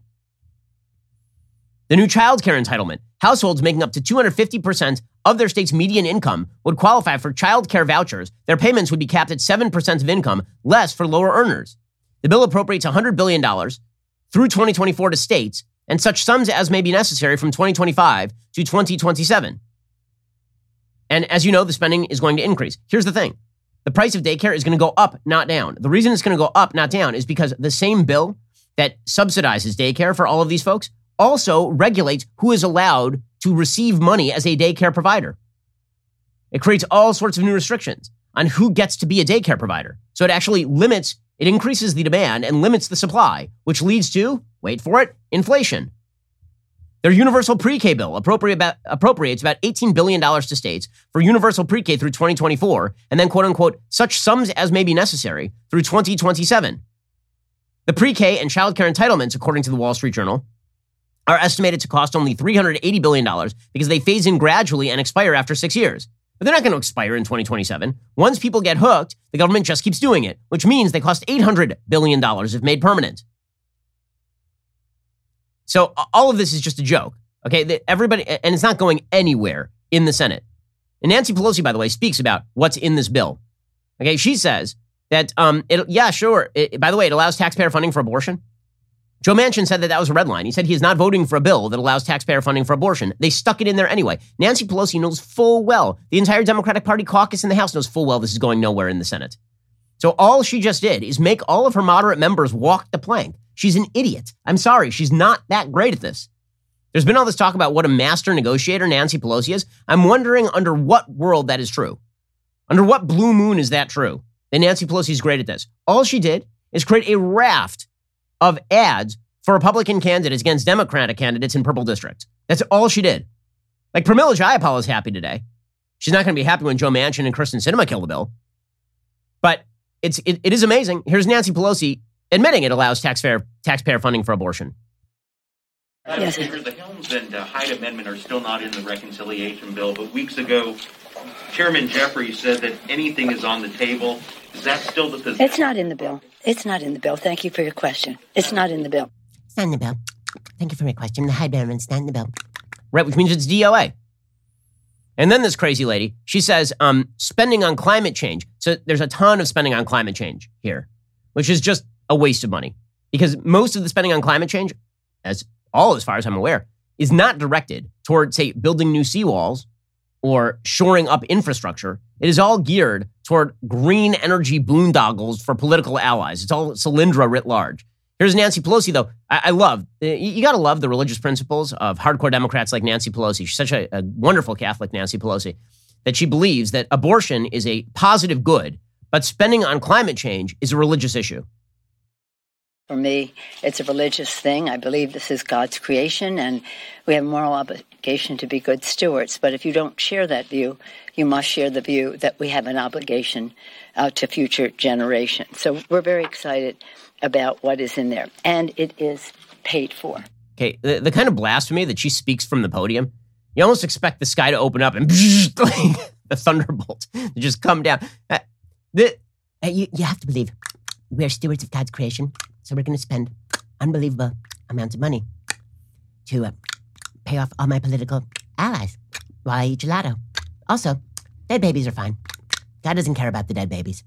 Speaker 2: The new child care entitlement. Households making up to 250% of their state's median income would qualify for child care vouchers. Their payments would be capped at 7% of income, less for lower earners. The bill appropriates $100 billion through 2024 to states, and such sums as may be necessary from 2025 to 2027. And as you know, the spending is going to increase. Here's the thing. The price of daycare is going to go up, not down. The reason it's going to go up, not down, is because the same bill that subsidizes daycare for all of these folks also regulates who is allowed to receive money as a daycare provider. It creates all sorts of new restrictions on who gets to be a daycare provider. So it actually it increases the demand and limits the supply, which leads to, wait for it, inflation. Their universal pre-K bill appropriates about $18 billion to states for universal pre-K through 2024, and then, quote unquote, such sums as may be necessary through 2027. The pre-K and child care entitlements, according to the Wall Street Journal, are estimated to cost only $380 billion because they phase in gradually and expire after 6 years. But they're not going to expire in 2027. Once people get hooked, the government just keeps doing it, which means they cost $800 billion if made permanent. So all of this is just a joke, okay? Everybody, and it's not going anywhere in the Senate. And Nancy Pelosi, by the way, speaks about what's in this bill. Okay, she says that, by the way, it allows taxpayer funding for abortion. Joe Manchin said that was a red line. He said he is not voting for a bill that allows taxpayer funding for abortion. They stuck it in there anyway. Nancy Pelosi knows full well, the entire Democratic Party caucus in the House knows full well this is going nowhere in the Senate. So all she just did is make all of her moderate members walk the plank. She's an idiot. I'm sorry, she's not that great at this. There's been all this talk about what a master negotiator Nancy Pelosi is. I'm wondering under what world that is true. Under what blue moon is that true? That Nancy Pelosi is great at this. All she did is create a raft of ads for Republican candidates against Democratic candidates in purple districts. That's all she did. Like Pramila Jayapal is happy today. She's not going to be happy when Joe Manchin and Kyrsten Sinema kill the bill. But it is amazing. Here's Nancy Pelosi admitting it allows taxpayer funding for abortion.
Speaker 10: Yes. The Helms and Hyde Amendment are still not in the reconciliation bill, but weeks ago, Chairman Jeffries said that anything is on the table. Is that still the position?
Speaker 11: It's not in the bill. It's not in the bill. Thank you for your question. It's not in the bill.
Speaker 12: It's not in the bill. Thank you for your question. The Hyde Amendment's not in the bill.
Speaker 2: Right, which means it's DOA. And then this crazy lady, she says, spending on climate change. So there's a ton of spending on climate change here, which is just a waste of money. Because most of the spending on climate change, as far as I'm aware, is not directed toward, say, building new seawalls or shoring up infrastructure. It is all geared toward green energy boondoggles for political allies. It's all Solyndra writ large. Here's Nancy Pelosi, though. I love, you got to love the religious principles of hardcore Democrats like Nancy Pelosi. She's such a wonderful Catholic, Nancy Pelosi, that she believes that abortion is a positive good, but spending on climate change is a religious issue.
Speaker 11: For me, it's a religious thing. I believe this is God's creation, and we have a moral obligation to be good stewards. But if you don't share that view, you must share the view that we have an obligation to future generations. So we're very excited about what is in there, and it is paid for.
Speaker 2: Okay, the kind of blasphemy that she speaks from the podium, you almost expect the sky to open up and the thunderbolt to just come down.
Speaker 12: You have to believe we're stewards of God's creation. So we're going to spend unbelievable amounts of money to pay off all my political allies while I eat gelato. Also, dead babies are fine. God doesn't care about the dead babies.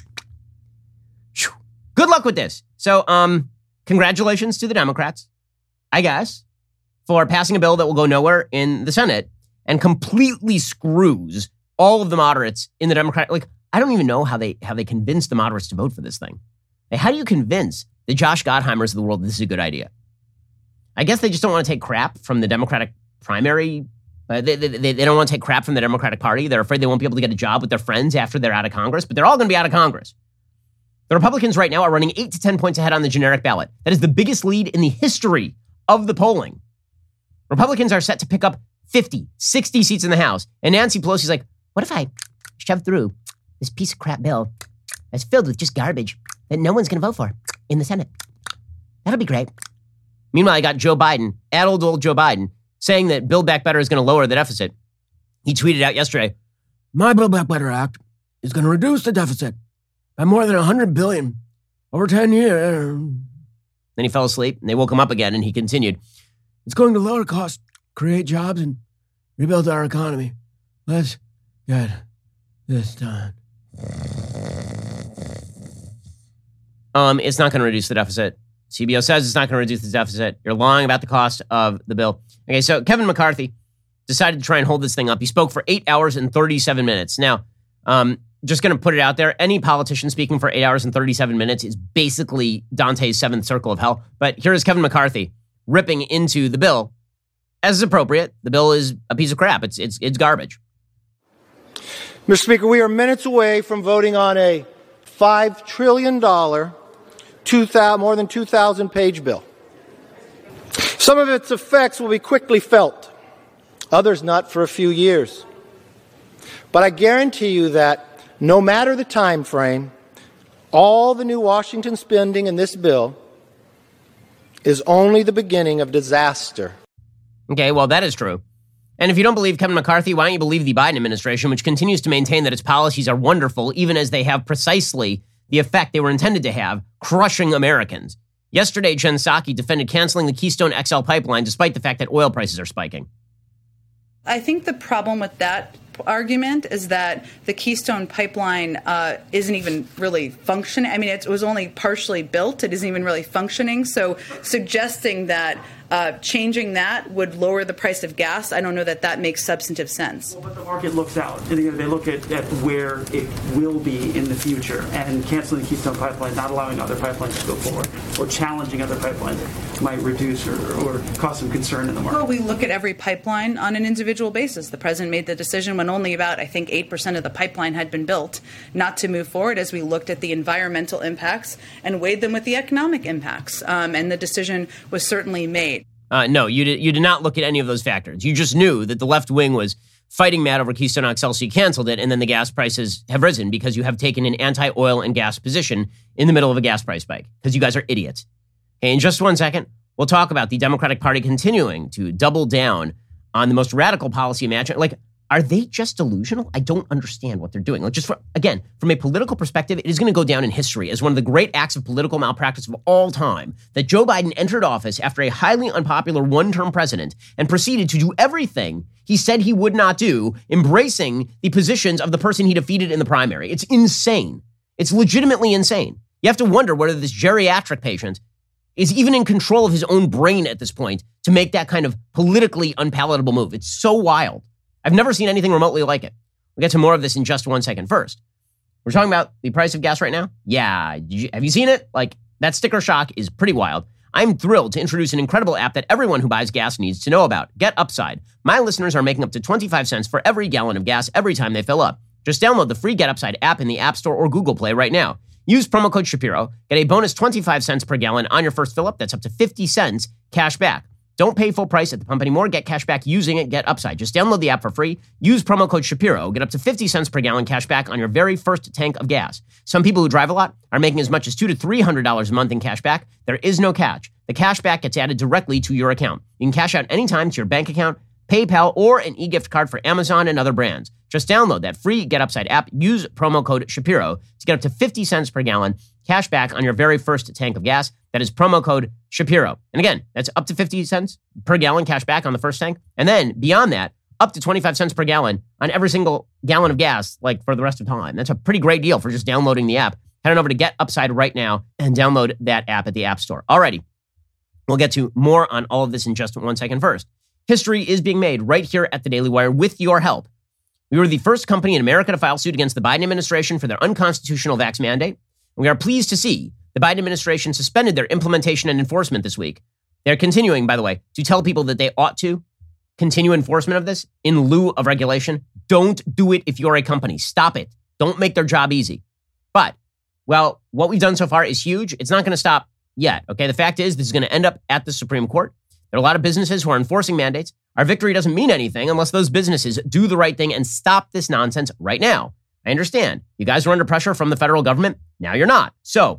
Speaker 2: Good luck with this. So, congratulations to the Democrats, I guess, for passing a bill that will go nowhere in the Senate and completely screws all of the moderates in the Democratic. Like, I don't even know how they convince the moderates to vote for this thing. Like, how do you convince the Josh Gottheimers of the world this is a good idea? I guess they just don't want to take crap from the Democratic primary. They don't want to take crap from the Democratic Party. They're afraid they won't be able to get a job with their friends after they're out of Congress, but they're all going to be out of Congress. The Republicans right now are running 8 to 10 points ahead on the generic ballot. That is the biggest lead in the history of the polling. Republicans are set to pick up 50, 60 seats in the House. And Nancy Pelosi's like,
Speaker 12: what if I shove through this piece of crap bill that's filled with just garbage that no one's going to vote for in the Senate? That'll be great.
Speaker 2: Meanwhile, I got Joe Biden, old Joe Biden, saying that Build Back Better is going to lower the deficit. He tweeted out yesterday,
Speaker 13: my Build Back Better Act is going to reduce the deficit by more than $100 billion over 10 years.
Speaker 2: Then he fell asleep, and they woke him up again, and he continued,
Speaker 13: it's going to lower costs, create jobs, and rebuild our economy. Let's get this done.
Speaker 2: It's not going to reduce the deficit. CBO says it's not going to reduce the deficit. You're lying about the cost of the bill. Okay, so Kevin McCarthy decided to try and hold this thing up. He spoke for 8 hours and 37 minutes. Now, just going to put it out there. Any politician speaking for 8 hours and 37 minutes is basically Dante's seventh circle of hell. But here is Kevin McCarthy ripping into the bill as is appropriate. The bill is a piece of crap. It's garbage.
Speaker 14: Mr. Speaker, we are minutes away from voting on a $5 trillion, more than 2,000-page bill. Some of its effects will be quickly felt, others not for a few years. But I guarantee you that no matter the time frame, all the new Washington spending in this bill is only the beginning of disaster.
Speaker 2: Okay, well, that is true. And if you don't believe Kevin McCarthy, why don't you believe the Biden administration, which continues to maintain that its policies are wonderful, even as they have precisely the effect they were intended to have, crushing Americans. Yesterday, Jen Psaki defended canceling the Keystone XL pipeline despite the fact that oil prices are spiking.
Speaker 8: I think the problem with that argument is that the Keystone Pipeline isn't even really functioning. I mean, it was only partially built. It isn't even really functioning. So suggesting that changing that would lower the price of gas, I don't know that makes substantive sense.
Speaker 15: Well, but the market looks out. They look at where it will be in the future, and canceling the Keystone Pipeline, not allowing other pipelines to go forward, or challenging other pipelines might reduce or cause some concern in the market.
Speaker 8: Well, we look at every pipeline on an individual basis. The president made the decision when only about, I think, 8% of the pipeline had been built not to move forward as we looked at the environmental impacts and weighed them with the economic impacts. And the decision was certainly made.
Speaker 2: No, you did not look at any of those factors. You just knew that the left wing was fighting mad over Keystone XL, so you canceled it, and then the gas prices have risen because you have taken an anti-oil and gas position in the middle of a gas price spike, because you guys are idiots. Okay, in just 1 second, we'll talk about the Democratic Party continuing to double down on the most radical policy imaginable. Like, are they just delusional? I don't understand what they're doing. Like, just again, from a political perspective, it is going to go down in history as one of the great acts of political malpractice of all time that Joe Biden entered office after a highly unpopular one-term president and proceeded to do everything he said he would not do, embracing the positions of the person he defeated in the primary. It's insane. It's legitimately insane. You have to wonder whether this geriatric patient is even in control of his own brain at this point to make that kind of politically unpalatable move. It's so wild. I've never seen anything remotely like it. We'll get to more of this in just 1 second. First, we're talking about the price of gas right now. Yeah, have you seen it? Like, that sticker shock is pretty wild. I'm thrilled to introduce an incredible app that everyone who buys gas needs to know about. Get Upside. My listeners are making up to 25 cents for every gallon of gas every time they fill up. Just download the free Get Upside app in the App Store or Google Play right now. Use promo code Shapiro. Get a bonus 25 cents per gallon on your first fill up. That's up to 50 cents cash back. Don't pay full price at the pump anymore. Get cash back using it. Get Upside. Just download the app for free. Use promo code Shapiro. Get up to 50 cents per gallon cash back on your very first tank of gas. Some people who drive a lot are making as much as $200 to $300 a month in cash back. There is no catch. The cash back gets added directly to your account. You can cash out anytime to your bank account, PayPal, or an e-gift card for Amazon and other brands. Just download that free Get Upside app. Use promo code Shapiro to get up to 50 cents per gallon cash back on your very first tank of gas. That is promo code Shapiro. And again, that's up to 50 cents per gallon cash back on the first tank. And then beyond that, up to 25 cents per gallon on every single gallon of gas, like for the rest of time. That's a pretty great deal for just downloading the app. Head on over to Get Upside right now and download that app at the App Store. Alrighty. We'll get to more on all of this in just 1 second. First, history is being made right here at the Daily Wire with your help. We were the first company in America to file suit against the Biden administration for their unconstitutional vax mandate. We are pleased to see the Biden administration suspended their implementation and enforcement this week. They're continuing, by the way, to tell people that they ought to continue enforcement of this in lieu of regulation. Don't do it if you're a company. Stop it. Don't make their job easy. But, well, what we've done so far is huge. It's not going to stop yet. Okay, the fact is this is going to end up at the Supreme Court. There are a lot of businesses who are enforcing mandates. Our victory doesn't mean anything unless those businesses do the right thing and stop this nonsense right now. I understand. You guys are under pressure from the federal government. Now you're not. So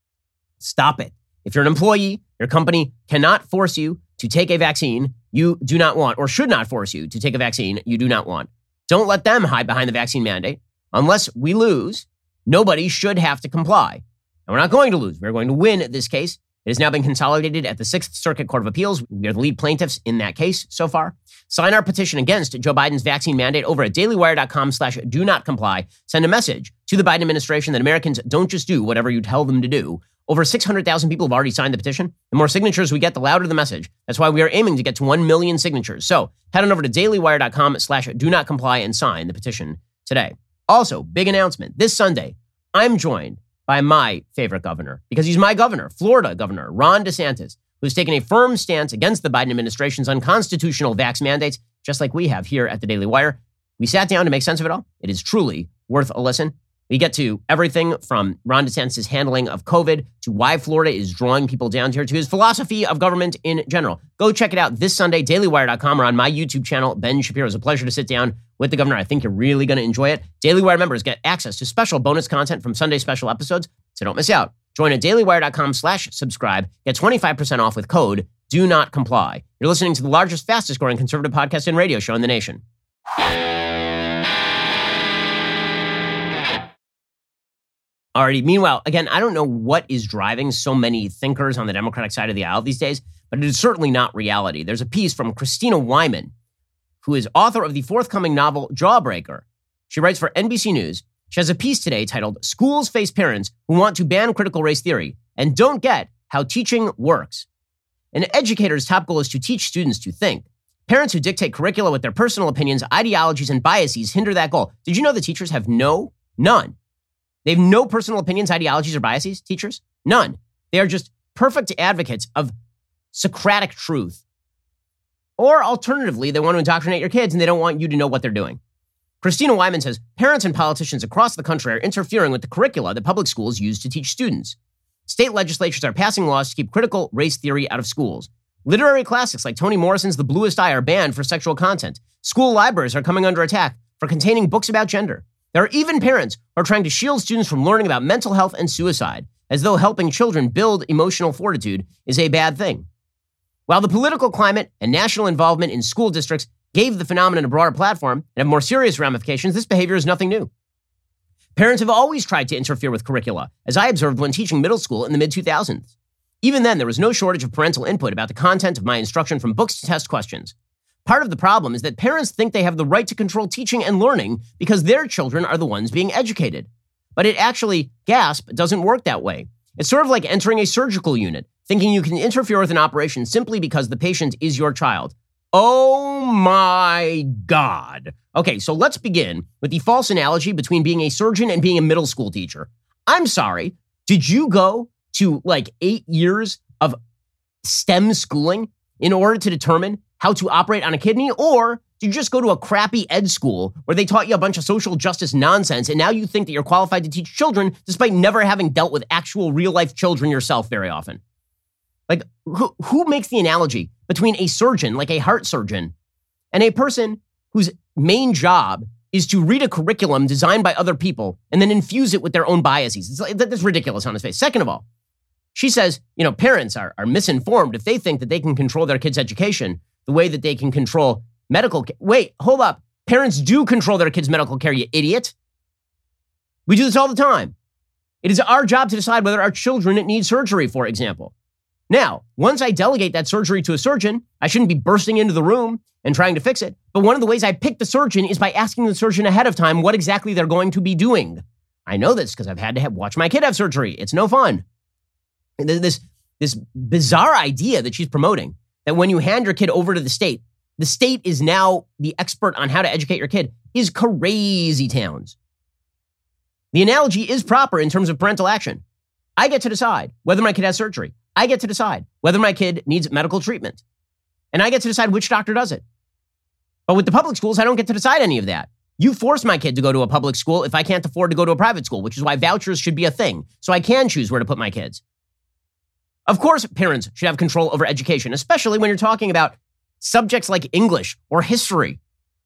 Speaker 2: stop it. If you're an employee, your company cannot force you to take a vaccine you do not want, or should not force you to take a vaccine you do not want. Don't let them hide behind the vaccine mandate. Unless we lose, nobody should have to comply. And we're not going to lose. We're going to win this case. It has now been consolidated at the 6th Circuit Court of Appeals. We are the lead plaintiffs in that case so far. Sign our petition against Joe Biden's vaccine mandate over at dailywire.com/do-not-comply. Send a message to the Biden administration that Americans don't just do whatever you tell them to do. Over 600,000 people have already signed the petition. The more signatures we get, the louder the message. That's why we are aiming to get to 1 million signatures. So head on over to dailywire.com/do-not-comply and sign the petition today. Also, big announcement. This Sunday, I'm joined by my favorite governor, because he's my governor, Florida Governor Ron DeSantis, who's taken a firm stance against the Biden administration's unconstitutional vax mandates, just like we have here at the Daily Wire. We sat down to make sense of it all. It is truly worth a listen. We get to everything from Ron DeSantis' handling of COVID to why Florida is drawing people down here to his philosophy of government in general. Go check it out this Sunday, dailywire.com, or on my YouTube channel, Ben Shapiro. It's a pleasure to sit down with the governor. I think you're really going to enjoy it. Daily Wire members get access to special bonus content from Sunday special episodes, so don't miss out. Join at dailywire.com/subscribe. Get 25% off with code Do Not Comply. You're listening to the largest, fastest growing conservative podcast and radio show in the nation. Alrighty. Meanwhile, again, I don't know what is driving so many thinkers on the Democratic side of the aisle these days, but it is certainly not reality. There's a piece from Christina Wyman who is author of the forthcoming novel Jawbreaker. She writes for NBC News. She has a piece today titled Schools Face Parents Who Want to Ban Critical Race Theory and Don't Get How Teaching Works. An educator's top goal is to teach students to think. Parents who dictate curricula with their personal opinions, ideologies, and biases hinder that goal. Did you know that teachers have none? They have no personal opinions, ideologies, or biases, teachers? None. They are just perfect advocates of Socratic truth. Or alternatively, they want to indoctrinate your kids and they don't want you to know what they're doing. Christina Wyman says, parents and politicians across the country are interfering with the curricula that public schools use to teach students. State legislatures are passing laws to keep critical race theory out of schools. Literary classics like Toni Morrison's The Bluest Eye are banned for sexual content. School libraries are coming under attack for containing books about gender. There are even parents who are trying to shield students from learning about mental health and suicide, as though helping children build emotional fortitude is a bad thing. While the political climate and national involvement in school districts gave the phenomenon a broader platform and have more serious ramifications, this behavior is nothing new. Parents have always tried to interfere with curricula, as I observed when teaching middle school in the mid-2000s. Even then, there was no shortage of parental input about the content of my instruction from books to test questions. Part of the problem is that parents think they have the right to control teaching and learning because their children are the ones being educated. But it actually, gasp, doesn't work that way. It's sort of like entering a surgical unit, thinking you can interfere with an operation simply because the patient is your child. Oh my God. Okay, so let's begin with the false analogy between being a surgeon and being a middle school teacher. I'm sorry, did you go to like 8 years of STEM schooling in order to determine how to operate on a kidney? Or did you just go to a crappy ed school where they taught you a bunch of social justice nonsense and now you think that you're qualified to teach children despite never having dealt with actual real life children yourself very often? Like, who makes the analogy between a surgeon, like a heart surgeon, and a person whose main job is to read a curriculum designed by other people and then infuse it with their own biases? It's like, that's ridiculous on its face. Second of all, she says, parents are misinformed if they think that they can control their kids' education the way that they can control medical care. Wait, hold up. Parents do control their kids' medical care, you idiot. We do this all the time. It is our job to decide whether our children need surgery, for example. Now, once I delegate that surgery to a surgeon, I shouldn't be bursting into the room and trying to fix it. But one of the ways I pick the surgeon is by asking the surgeon ahead of time what exactly they're going to be doing. I know this because I've had to watch my kid have surgery. It's no fun. This bizarre idea that she's promoting, that when you hand your kid over to the state is now the expert on how to educate your kid, is crazy towns. The analogy is proper in terms of parental action. I get to decide whether my kid has surgery. I get to decide whether my kid needs medical treatment. And I get to decide which doctor does it. But with the public schools, I don't get to decide any of that. You force my kid to go to a public school if I can't afford to go to a private school, which is why vouchers should be a thing, so I can choose where to put my kids. Of course, parents should have control over education, especially when you're talking about subjects like English or history.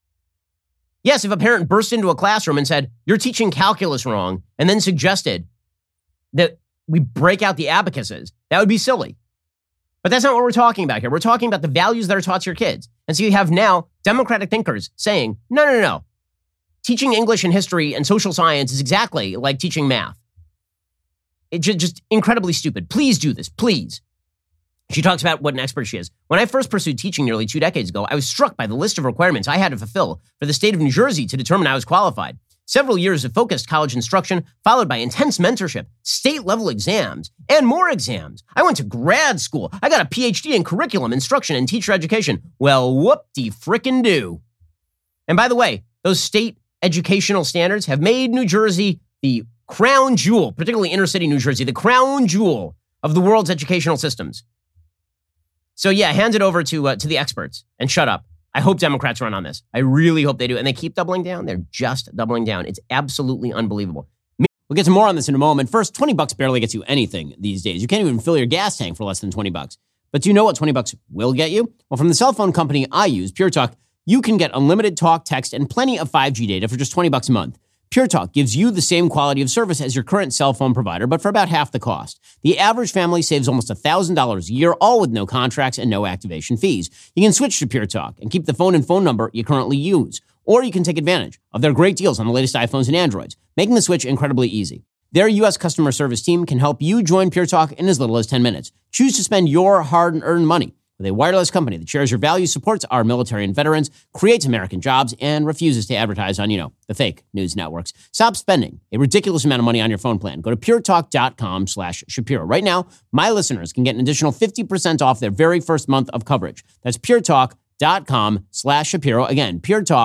Speaker 2: Yes, if a parent burst into a classroom and said, "You're teaching calculus wrong," and then suggested that we break out the abacuses, that would be silly. But that's not what we're talking about here. We're talking about the values that are taught to your kids. And so you have now democratic thinkers saying, no. Teaching English and history and social science is exactly like teaching math. It's just incredibly stupid. Please do this, please. She talks about what an expert she is. When I first pursued teaching nearly 2 decades ago, I was struck by the list of requirements I had to fulfill for the state of New Jersey to determine I was qualified. Several years of focused college instruction, followed by intense mentorship, state-level exams, and more exams. I went to grad school. I got a PhD in curriculum, instruction, and teacher education. Well, whoop-de-frickin-do. And by the way, those state educational standards have made New Jersey the crown jewel, particularly inner-city New Jersey, the crown jewel of the world's educational systems. So yeah, hand it over to the experts and shut up. I hope Democrats run on this. I really hope they do. And they keep doubling down. They're just doubling down. It's absolutely unbelievable. We'll get to more on this in a moment. First, $20 barely gets you anything these days. You can't even fill your gas tank for less than $20. But do you know what $20 will get you? Well, from the cell phone company I use, Pure Talk, you can get unlimited talk, text, and plenty of 5G data for just $20 a month. Pure Talk gives you the same quality of service as your current cell phone provider, but for about half the cost. The average family saves almost $1,000 a year, all with no contracts and no activation fees. You can switch to Pure Talk and keep the phone and phone number you currently use. Or you can take advantage of their great deals on the latest iPhones and Androids, making the switch incredibly easy. Their U.S. customer service team can help you join Pure Talk in as little as 10 minutes. Choose to spend your hard-earned money with a wireless company that shares your values, supports our military and veterans, creates American jobs, and refuses to advertise on, the fake news networks. Stop spending a ridiculous amount of money on your phone plan. Go to puretalk.com/Shapiro. Right now, my listeners can get an additional 50% off their very first month of coverage. That's puretalk.com/Shapiro. Again,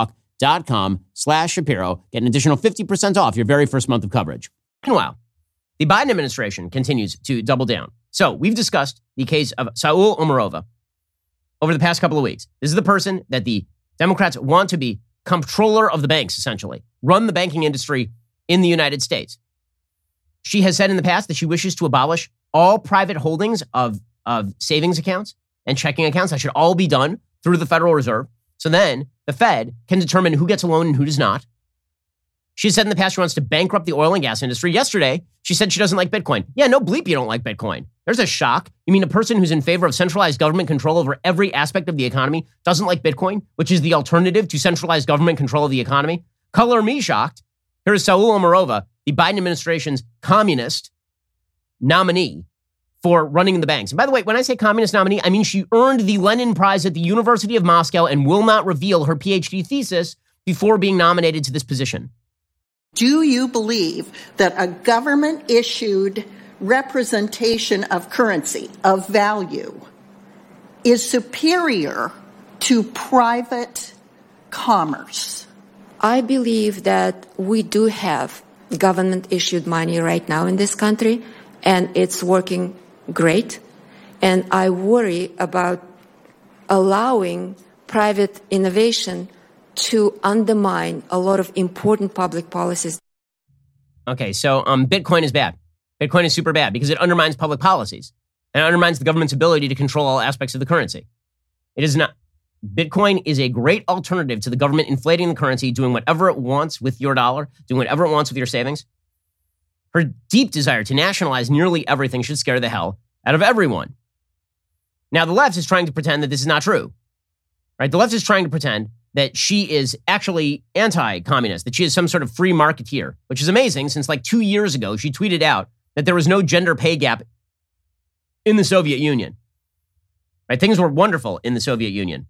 Speaker 2: puretalk.com/Shapiro. Get an additional 50% off your very first month of coverage. Meanwhile, the Biden administration continues to double down. So we've discussed the case of Saul Omarova over the past couple of weeks. This is the person that the Democrats want to be comptroller of the banks, essentially, run the banking industry in the United States. She has said in the past that she wishes to abolish all private holdings of savings accounts and checking accounts. That should all be done through the Federal Reserve. So then the Fed can determine who gets a loan and who does not. She said in the past she wants to bankrupt the oil and gas industry. Yesterday, she said she doesn't like Bitcoin. Yeah, no bleep you don't like Bitcoin. There's a shock. You mean a person who's in favor of centralized government control over every aspect of the economy doesn't like Bitcoin, which is the alternative to centralized government control of the economy? Color me shocked. Here is Saul Omarova, the Biden administration's communist nominee for running the banks. And by the way, when I say communist nominee, I mean she earned the Lenin Prize at the University of Moscow and will not reveal her PhD thesis before being nominated to this position.
Speaker 16: Do you believe that a government-issued representation of currency, of value, is superior to private commerce?
Speaker 17: I believe that we do have government-issued money right now in this country, and it's working great. And I worry about allowing private innovation to undermine a lot of important public policies.
Speaker 2: Okay, so Bitcoin is bad. Bitcoin is super bad because it undermines public policies and it undermines the government's ability to control all aspects of the currency. It is not. Bitcoin is a great alternative to the government inflating the currency, doing whatever it wants with your dollar, doing whatever it wants with your savings. Her deep desire to nationalize nearly everything should scare the hell out of everyone. Now, the left is trying to pretend that this is not true. Right? The left is trying to pretend that she is actually anti-communist, that she is some sort of free marketeer, which is amazing since like 2 years ago, she tweeted out that there was no gender pay gap in the Soviet Union. Right? Things were wonderful in the Soviet Union.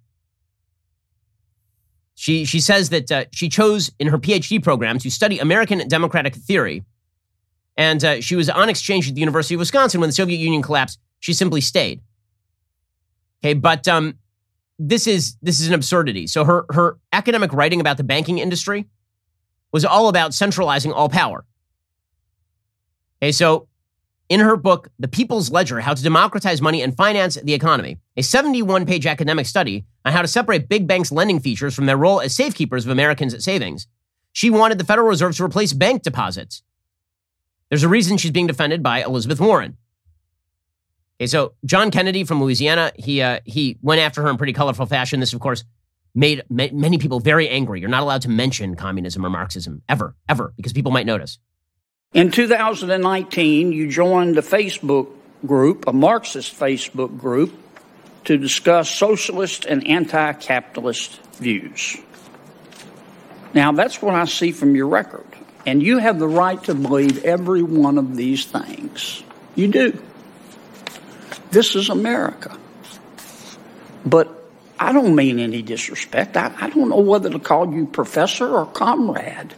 Speaker 2: She says that she chose in her PhD program to study American democratic theory. And she was on exchange at the University of Wisconsin when the Soviet Union collapsed. She simply stayed. Okay, but this is an absurdity. So her academic writing about the banking industry was all about centralizing all power. Okay, so in her book, The People's Ledger, How to Democratize Money and Finance the Economy, a 71-page academic study on how to separate big banks' lending features from their role as safekeepers of Americans' savings, she wanted the Federal Reserve to replace bank deposits. There's a reason she's being defended by Elizabeth Warren. Okay, so John Kennedy from Louisiana, he went after her in pretty colorful fashion. This, of course, made many people very angry. You're not allowed to mention communism or Marxism, ever, because people might notice.
Speaker 18: In 2019, you joined a Facebook group, a Marxist Facebook group, to discuss socialist and anti-capitalist views. Now, that's what I see from your record. And you have the right to believe every one of these things. You do. This is America. But I don't mean any disrespect. I don't know whether to call you professor or comrade.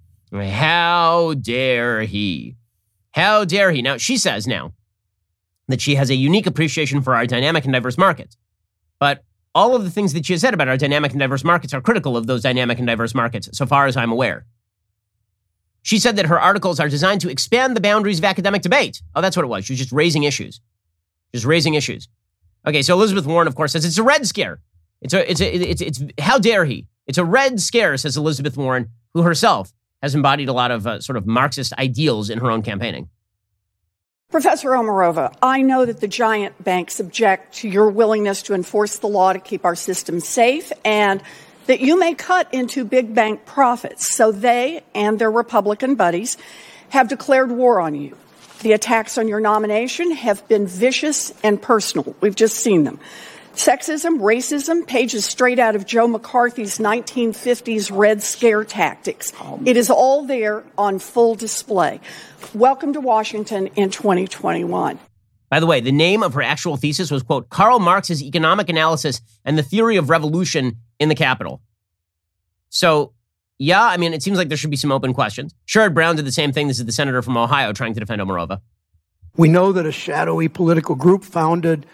Speaker 2: How dare he? How dare he? Now, she says now that she has a unique appreciation for our dynamic and diverse markets. But all of the things that she has said about our dynamic and diverse markets are critical of those dynamic and diverse markets, so far as I'm aware. She said that her articles are designed to expand the boundaries of academic debate. Oh, that's what it was. She was just raising issues. Just raising issues. Okay, so Elizabeth Warren, of course, says it's a red scare. It's how dare he? It's a red scare, says Elizabeth Warren, who herself has embodied a lot of sort of Marxist ideals in her own campaigning.
Speaker 19: Professor Omarova, I know that the giant banks object to your willingness to enforce the law to keep our system safe, and that you may cut into big bank profits. So they and their Republican buddies have declared war on you. The attacks on your nomination have been vicious and personal. We've just seen them. Sexism, racism, pages straight out of Joe McCarthy's 1950s Red Scare tactics. It is all there on full display. Welcome to Washington in 2021.
Speaker 2: By the way, the name of her actual thesis was, quote, Karl Marx's Economic Analysis and the Theory of Revolution in the Capital. So, yeah, I mean, it seems like there should be some open questions. Sherrod Brown did the same thing. This is the senator from Ohio trying to defend Omarova.
Speaker 20: We know that a shadowy political group funded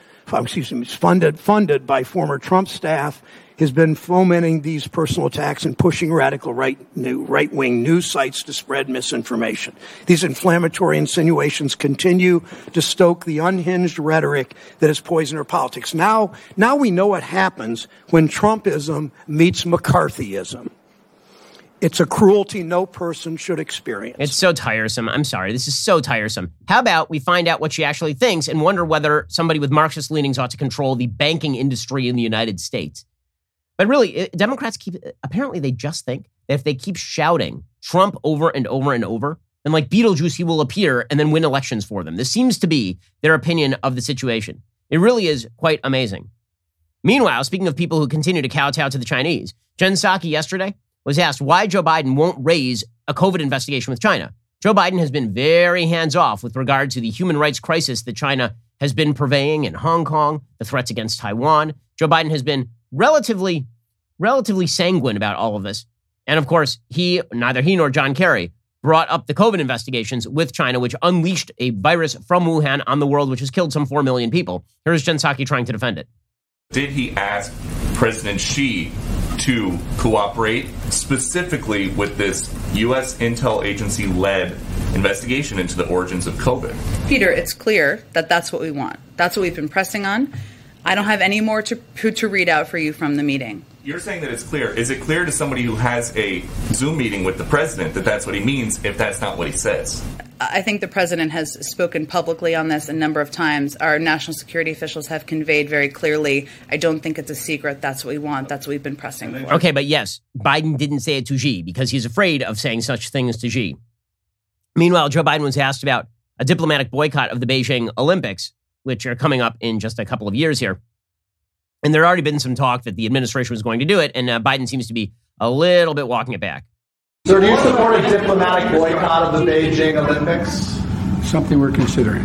Speaker 20: by former Trump staff has been fomenting these personal attacks and pushing radical right-wing news sites to spread misinformation. These inflammatory insinuations continue to stoke the unhinged rhetoric that has poisoned our politics. Now we know what happens when Trumpism meets McCarthyism. It's a cruelty no person should experience.
Speaker 2: It's so tiresome. I'm sorry. This is so tiresome. How about we find out what she actually thinks and wonder whether somebody with Marxist leanings ought to control the banking industry in the United States. But really, Democrats apparently they just think that if they keep shouting Trump over and over and over, then like Beetlejuice, he will appear and then win elections for them. This seems to be their opinion of the situation. It really is quite amazing. Meanwhile, speaking of people who continue to kowtow to the Chinese, Jen Psaki yesterday was asked why Joe Biden won't raise a COVID investigation with China. Joe Biden has been very hands-off with regard to the human rights crisis that China has been purveying in Hong Kong, the threats against Taiwan. Joe Biden has been relatively sanguine about all of this. And of course, neither he nor John Kerry brought up the COVID investigations with China, which unleashed a virus from Wuhan on the world, which has killed some 4 million people. Here's Jen Psaki trying to defend it.
Speaker 21: Did he ask President Xi to cooperate specifically with this U.S. intel agency-led investigation into the origins of COVID?
Speaker 8: Peter, it's clear that that's what we want. That's what we've been pressing on. I don't have any more to read out for you from the meeting.
Speaker 21: You're saying that it's clear. Is it clear to somebody who has a Zoom meeting with the president that that's what he means if that's not what he says?
Speaker 8: I think the president has spoken publicly on this a number of times. Our national security officials have conveyed very clearly, I don't think it's a secret. That's what we want. That's what we've been pressing for.
Speaker 2: Okay, but yes, Biden didn't say it to Xi because he's afraid of saying such things to Xi. Meanwhile, Joe Biden was asked about a diplomatic boycott of the Beijing Olympics, which are coming up in just a couple of years here. And there had already been some talk that the administration was going to do it, and Biden seems to be a little bit walking it back.
Speaker 22: So do you support a diplomatic boycott of the Beijing Olympics?
Speaker 6: Something we're considering.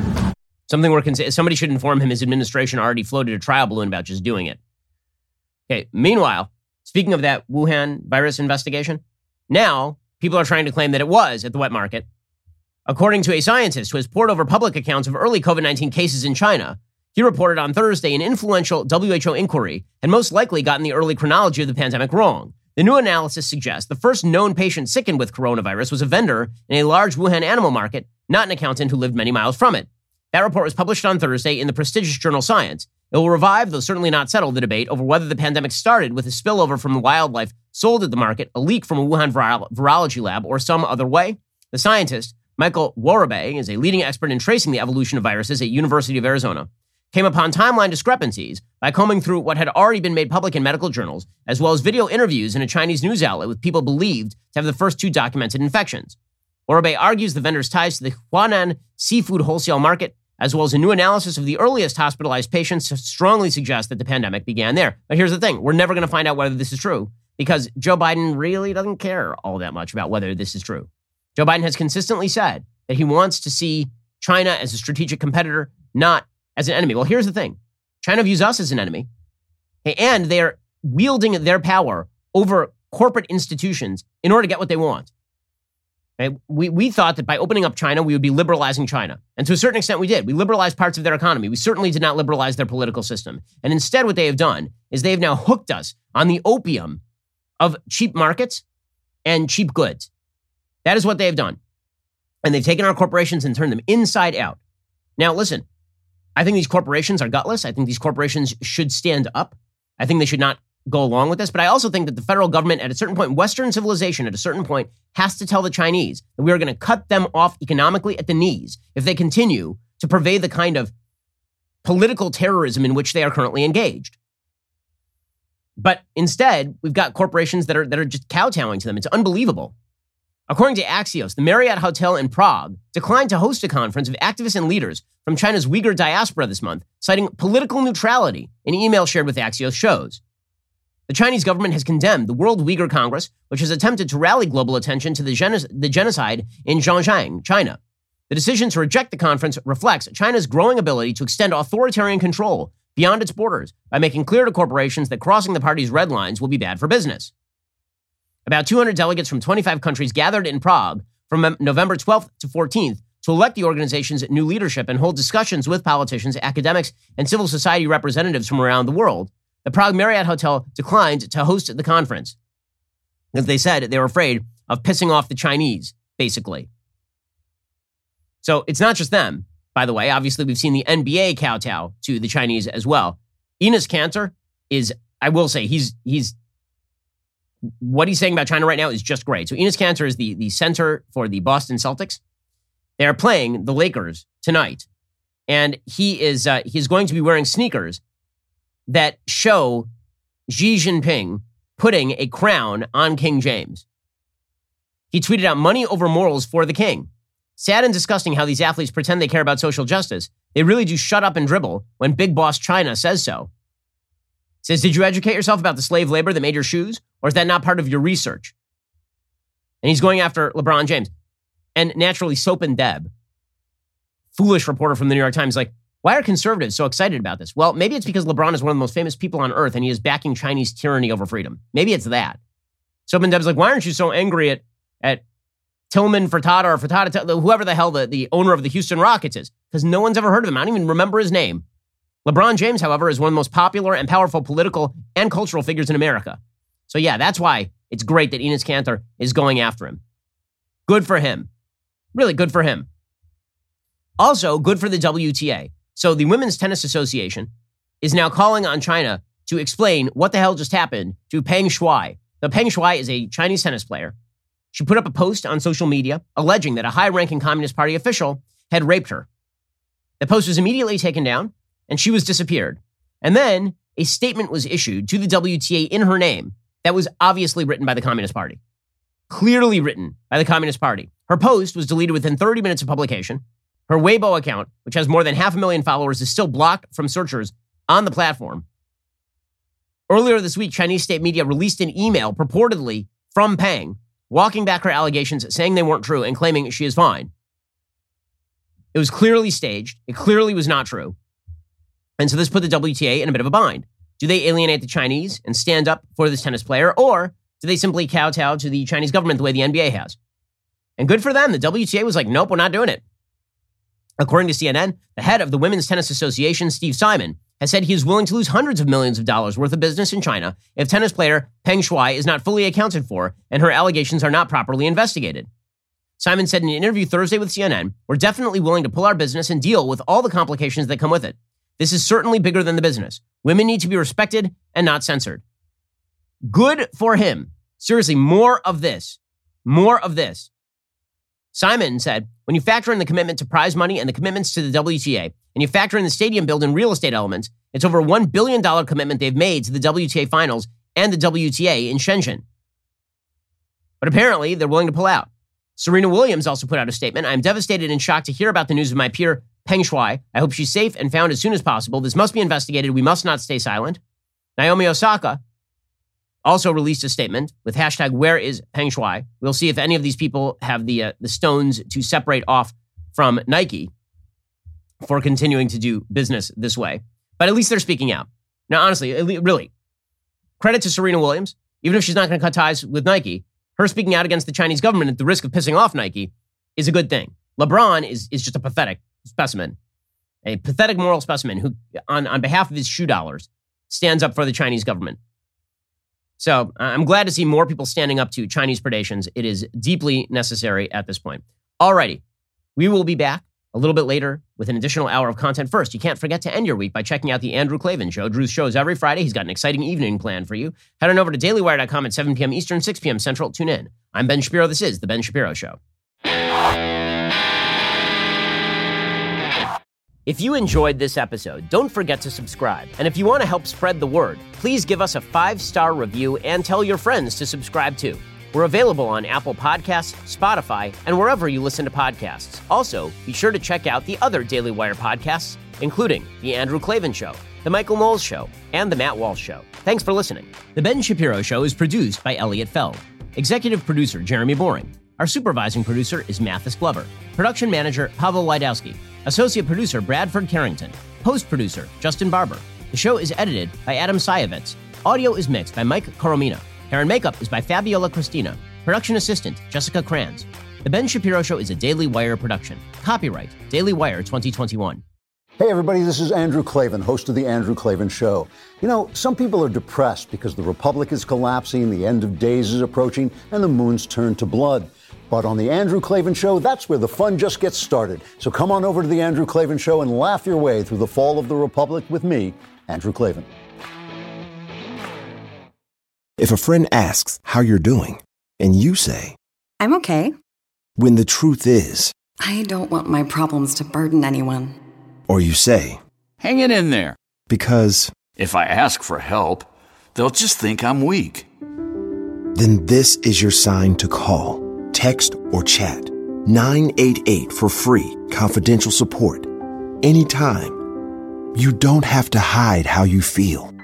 Speaker 2: Somebody should inform him his administration already floated a trial balloon about just doing it. Okay, meanwhile, speaking of that Wuhan virus investigation, now people are trying to claim that it was at the wet market. According to a scientist who has pored over public accounts of early COVID-19 cases in China, he reported on Thursday an influential WHO inquiry had most likely gotten the early chronology of the pandemic wrong. The new analysis suggests the first known patient sickened with coronavirus was a vendor in a large Wuhan animal market, not an accountant who lived many miles from it. That report was published on Thursday in the prestigious journal Science. It will revive, though certainly not settle, the debate over whether the pandemic started with a spillover from the wildlife sold at the market, a leak from a Wuhan virology lab, or some other way. The scientist, Michael Worobey, is a leading expert in tracing the evolution of viruses at University of Arizona, came upon timeline discrepancies by combing through what had already been made public in medical journals, as well as video interviews in a Chinese news outlet with people believed to have the first 2 documented infections. Worobey argues the vendor's ties to the Huanan seafood wholesale market, as well as a new analysis of the earliest hospitalized patients, strongly suggest that the pandemic began there. But here's the thing. We're never going to find out whether this is true because Joe Biden really doesn't care all that much about whether this is true. Joe Biden has consistently said that he wants to see China as a strategic competitor, not as an enemy. Well, here's the thing. China views us as an enemy, and they're wielding their power over corporate institutions in order to get what they want. Okay? We thought that by opening up China, we would be liberalizing China. And to a certain extent, we did. We liberalized parts of their economy. We certainly did not liberalize their political system. And instead, what they have done is they have now hooked us on the opium of cheap markets and cheap goods. That is what they have done. And they've taken our corporations and turned them inside out. Now, listen, I think these corporations are gutless. I think these corporations should stand up. I think they should not go along with this. But I also think that the federal government at a certain point, Western civilization at a certain point, has to tell the Chinese that we are going to cut them off economically at the knees if they continue to purvey the kind of political terrorism in which they are currently engaged. But instead, we've got corporations that are just kowtowing to them. It's unbelievable. According to Axios, the Marriott Hotel in Prague declined to host a conference of activists and leaders from China's Uyghur diaspora this month, citing political neutrality, an email shared with Axios shows. The Chinese government has condemned the World Uyghur Congress, which has attempted to rally global attention to the genocide in Xinjiang, China. The decision to reject the conference reflects China's growing ability to extend authoritarian control beyond its borders by making clear to corporations that crossing the party's red lines will be bad for business. About 200 delegates from 25 countries gathered in Prague from November 12th to 14th to elect the organization's new leadership and hold discussions with politicians, academics, and civil society representatives from around the world. The Prague Marriott Hotel declined to host the conference because they said they were afraid of pissing off the Chinese, basically. So it's not just them, by the way. Obviously, we've seen the NBA kowtow to the Chinese as well. Enes Kanter is, I will say, he's what he's saying about China right now is just great. So Enes Kanter is the center for the Boston Celtics. They are playing the Lakers tonight, and he's going to be wearing sneakers that show Xi Jinping putting a crown on King James. He tweeted out, "Money over morals for the king. Sad and disgusting how these athletes pretend they care about social justice. They really do shut up and dribble when big boss China says so." Says, "Did you educate yourself about the slave labor that made your shoes? Or is that not part of your research?" And he's going after LeBron James. And naturally, Soap and Deb, foolish reporter from the New York Times, like, why are conservatives so excited about this? Well, maybe it's because LeBron is one of the most famous people on earth and he is backing Chinese tyranny over freedom. Maybe it's that. Soap and Deb's like, why aren't you so angry at Tillman Fertitta or Fertitta, whoever the hell the owner of the Houston Rockets is? Because no one's ever heard of him. I don't even remember his name. LeBron James, however, is one of the most popular and powerful political and cultural figures in America. So yeah, that's why it's great that Enes Kanter is going after him. Good for him. Really good for him. Also, good for the WTA. So the Women's Tennis Association is now calling on China to explain what the hell just happened to Peng Shuai. So Peng Shuai is a Chinese tennis player. She put up a post on social media alleging that a high-ranking Communist Party official had raped her. The post was immediately taken down, and she was disappeared. And then a statement was issued to the WTA in her name that was obviously written by the Communist Party. Clearly written by the Communist Party. Her post was deleted within 30 minutes of publication. Her Weibo account, which has more than 500,000 followers, is still blocked from searchers on the platform. Earlier this week, Chinese state media released an email purportedly from Peng, walking back her allegations, saying they weren't true and claiming she is fine. It was clearly staged. It clearly was not true. And so this put the WTA in a bit of a bind. Do they alienate the Chinese and stand up for this tennis player, or do they simply kowtow to the Chinese government the way the NBA has? And good for them. The WTA was like, nope, we're not doing it. According to CNN, the head of the Women's Tennis Association, Steve Simon, has said he is willing to lose hundreds of millions of dollars worth of business in China if tennis player Peng Shuai is not fully accounted for and her allegations are not properly investigated. Simon said in an interview Thursday with CNN, "We're definitely willing to pull our business and deal with all the complications that come with it. This is certainly bigger than the business. Women need to be respected and not censored." Good for him. Seriously, more of this. More of this. Simon said, when you factor in the commitment to prize money and the commitments to the WTA, and you factor in the stadium build and real estate elements, it's over a $1 billion commitment they've made to the WTA finals and the WTA in Shenzhen. But apparently, they're willing to pull out. Serena Williams also put out a statement. "I'm devastated and shocked to hear about the news of my peer, Peng Shuai. I hope she's safe and found as soon as possible. This must be investigated. We must not stay silent." Naomi Osaka also released a statement with hashtag "Where is Peng Shuai?" We'll see if any of these people have the stones to separate off from Nike for continuing to do business this way. But at least they're speaking out. Now, honestly, really, credit to Serena Williams. Even if she's not going to cut ties with Nike, her speaking out against the Chinese government at the risk of pissing off Nike is a good thing. LeBron is just a pathetic specimen, a pathetic moral specimen who, on behalf of his shoe dollars, stands up for the Chinese government. So I'm glad to see more people standing up to Chinese predations. It is deeply necessary at this point. Alrighty, we will be back a little bit later with an additional hour of content. First, you can't forget to end your week by checking out the Andrew Klavan Show. Drew's shows every Friday. He's got an exciting evening planned for you. Head on over to dailywire.com at 7 p.m. Eastern, 6 p.m. Central. Tune in. I'm Ben Shapiro. This is The Ben Shapiro Show. If you enjoyed this episode, don't forget to subscribe. And if you want to help spread the word, please give us a 5-star review and tell your friends to subscribe too. We're available on Apple Podcasts, Spotify, and wherever you listen to podcasts. Also, be sure to check out the other Daily Wire podcasts, including The Andrew Klavan Show, The Michael Knowles Show, and The Matt Walsh Show. Thanks for listening. The Ben Shapiro Show is produced by Elliot Feld. Executive producer Jeremy Boring. Our supervising producer is Mathis Glover. Production manager, Pavel Wydowski. Associate producer, Bradford Carrington. Post-producer, Justin Barber. The show is edited by Adam Sayevitz. Audio is mixed by Mike Coromina. Hair and makeup is by Fabiola Cristina. Production assistant, Jessica Kranz. The Ben Shapiro Show is a Daily Wire production. Copyright, Daily Wire 2021.
Speaker 1: Hey everybody, this is Andrew Klavan, host of The Andrew Klavan Show. You know, some people are depressed because the Republic is collapsing, the end of days is approaching, and the moon's turned to blood. But on The Andrew Klavan Show, that's where the fun just gets started. So come on over to The Andrew Klavan Show and laugh your way through the fall of the Republic with me, Andrew Klavan.
Speaker 3: If a friend asks how you're doing, and you say,
Speaker 23: I'm okay.
Speaker 3: When the truth is,
Speaker 23: I don't want my problems to burden anyone.
Speaker 3: Or you say,
Speaker 24: hang it in there.
Speaker 3: Because
Speaker 24: if I ask for help, they'll just think I'm weak.
Speaker 3: Then this is your sign to call, text, or chat 988 for free, confidential support. Anytime. You don't have to hide how you feel.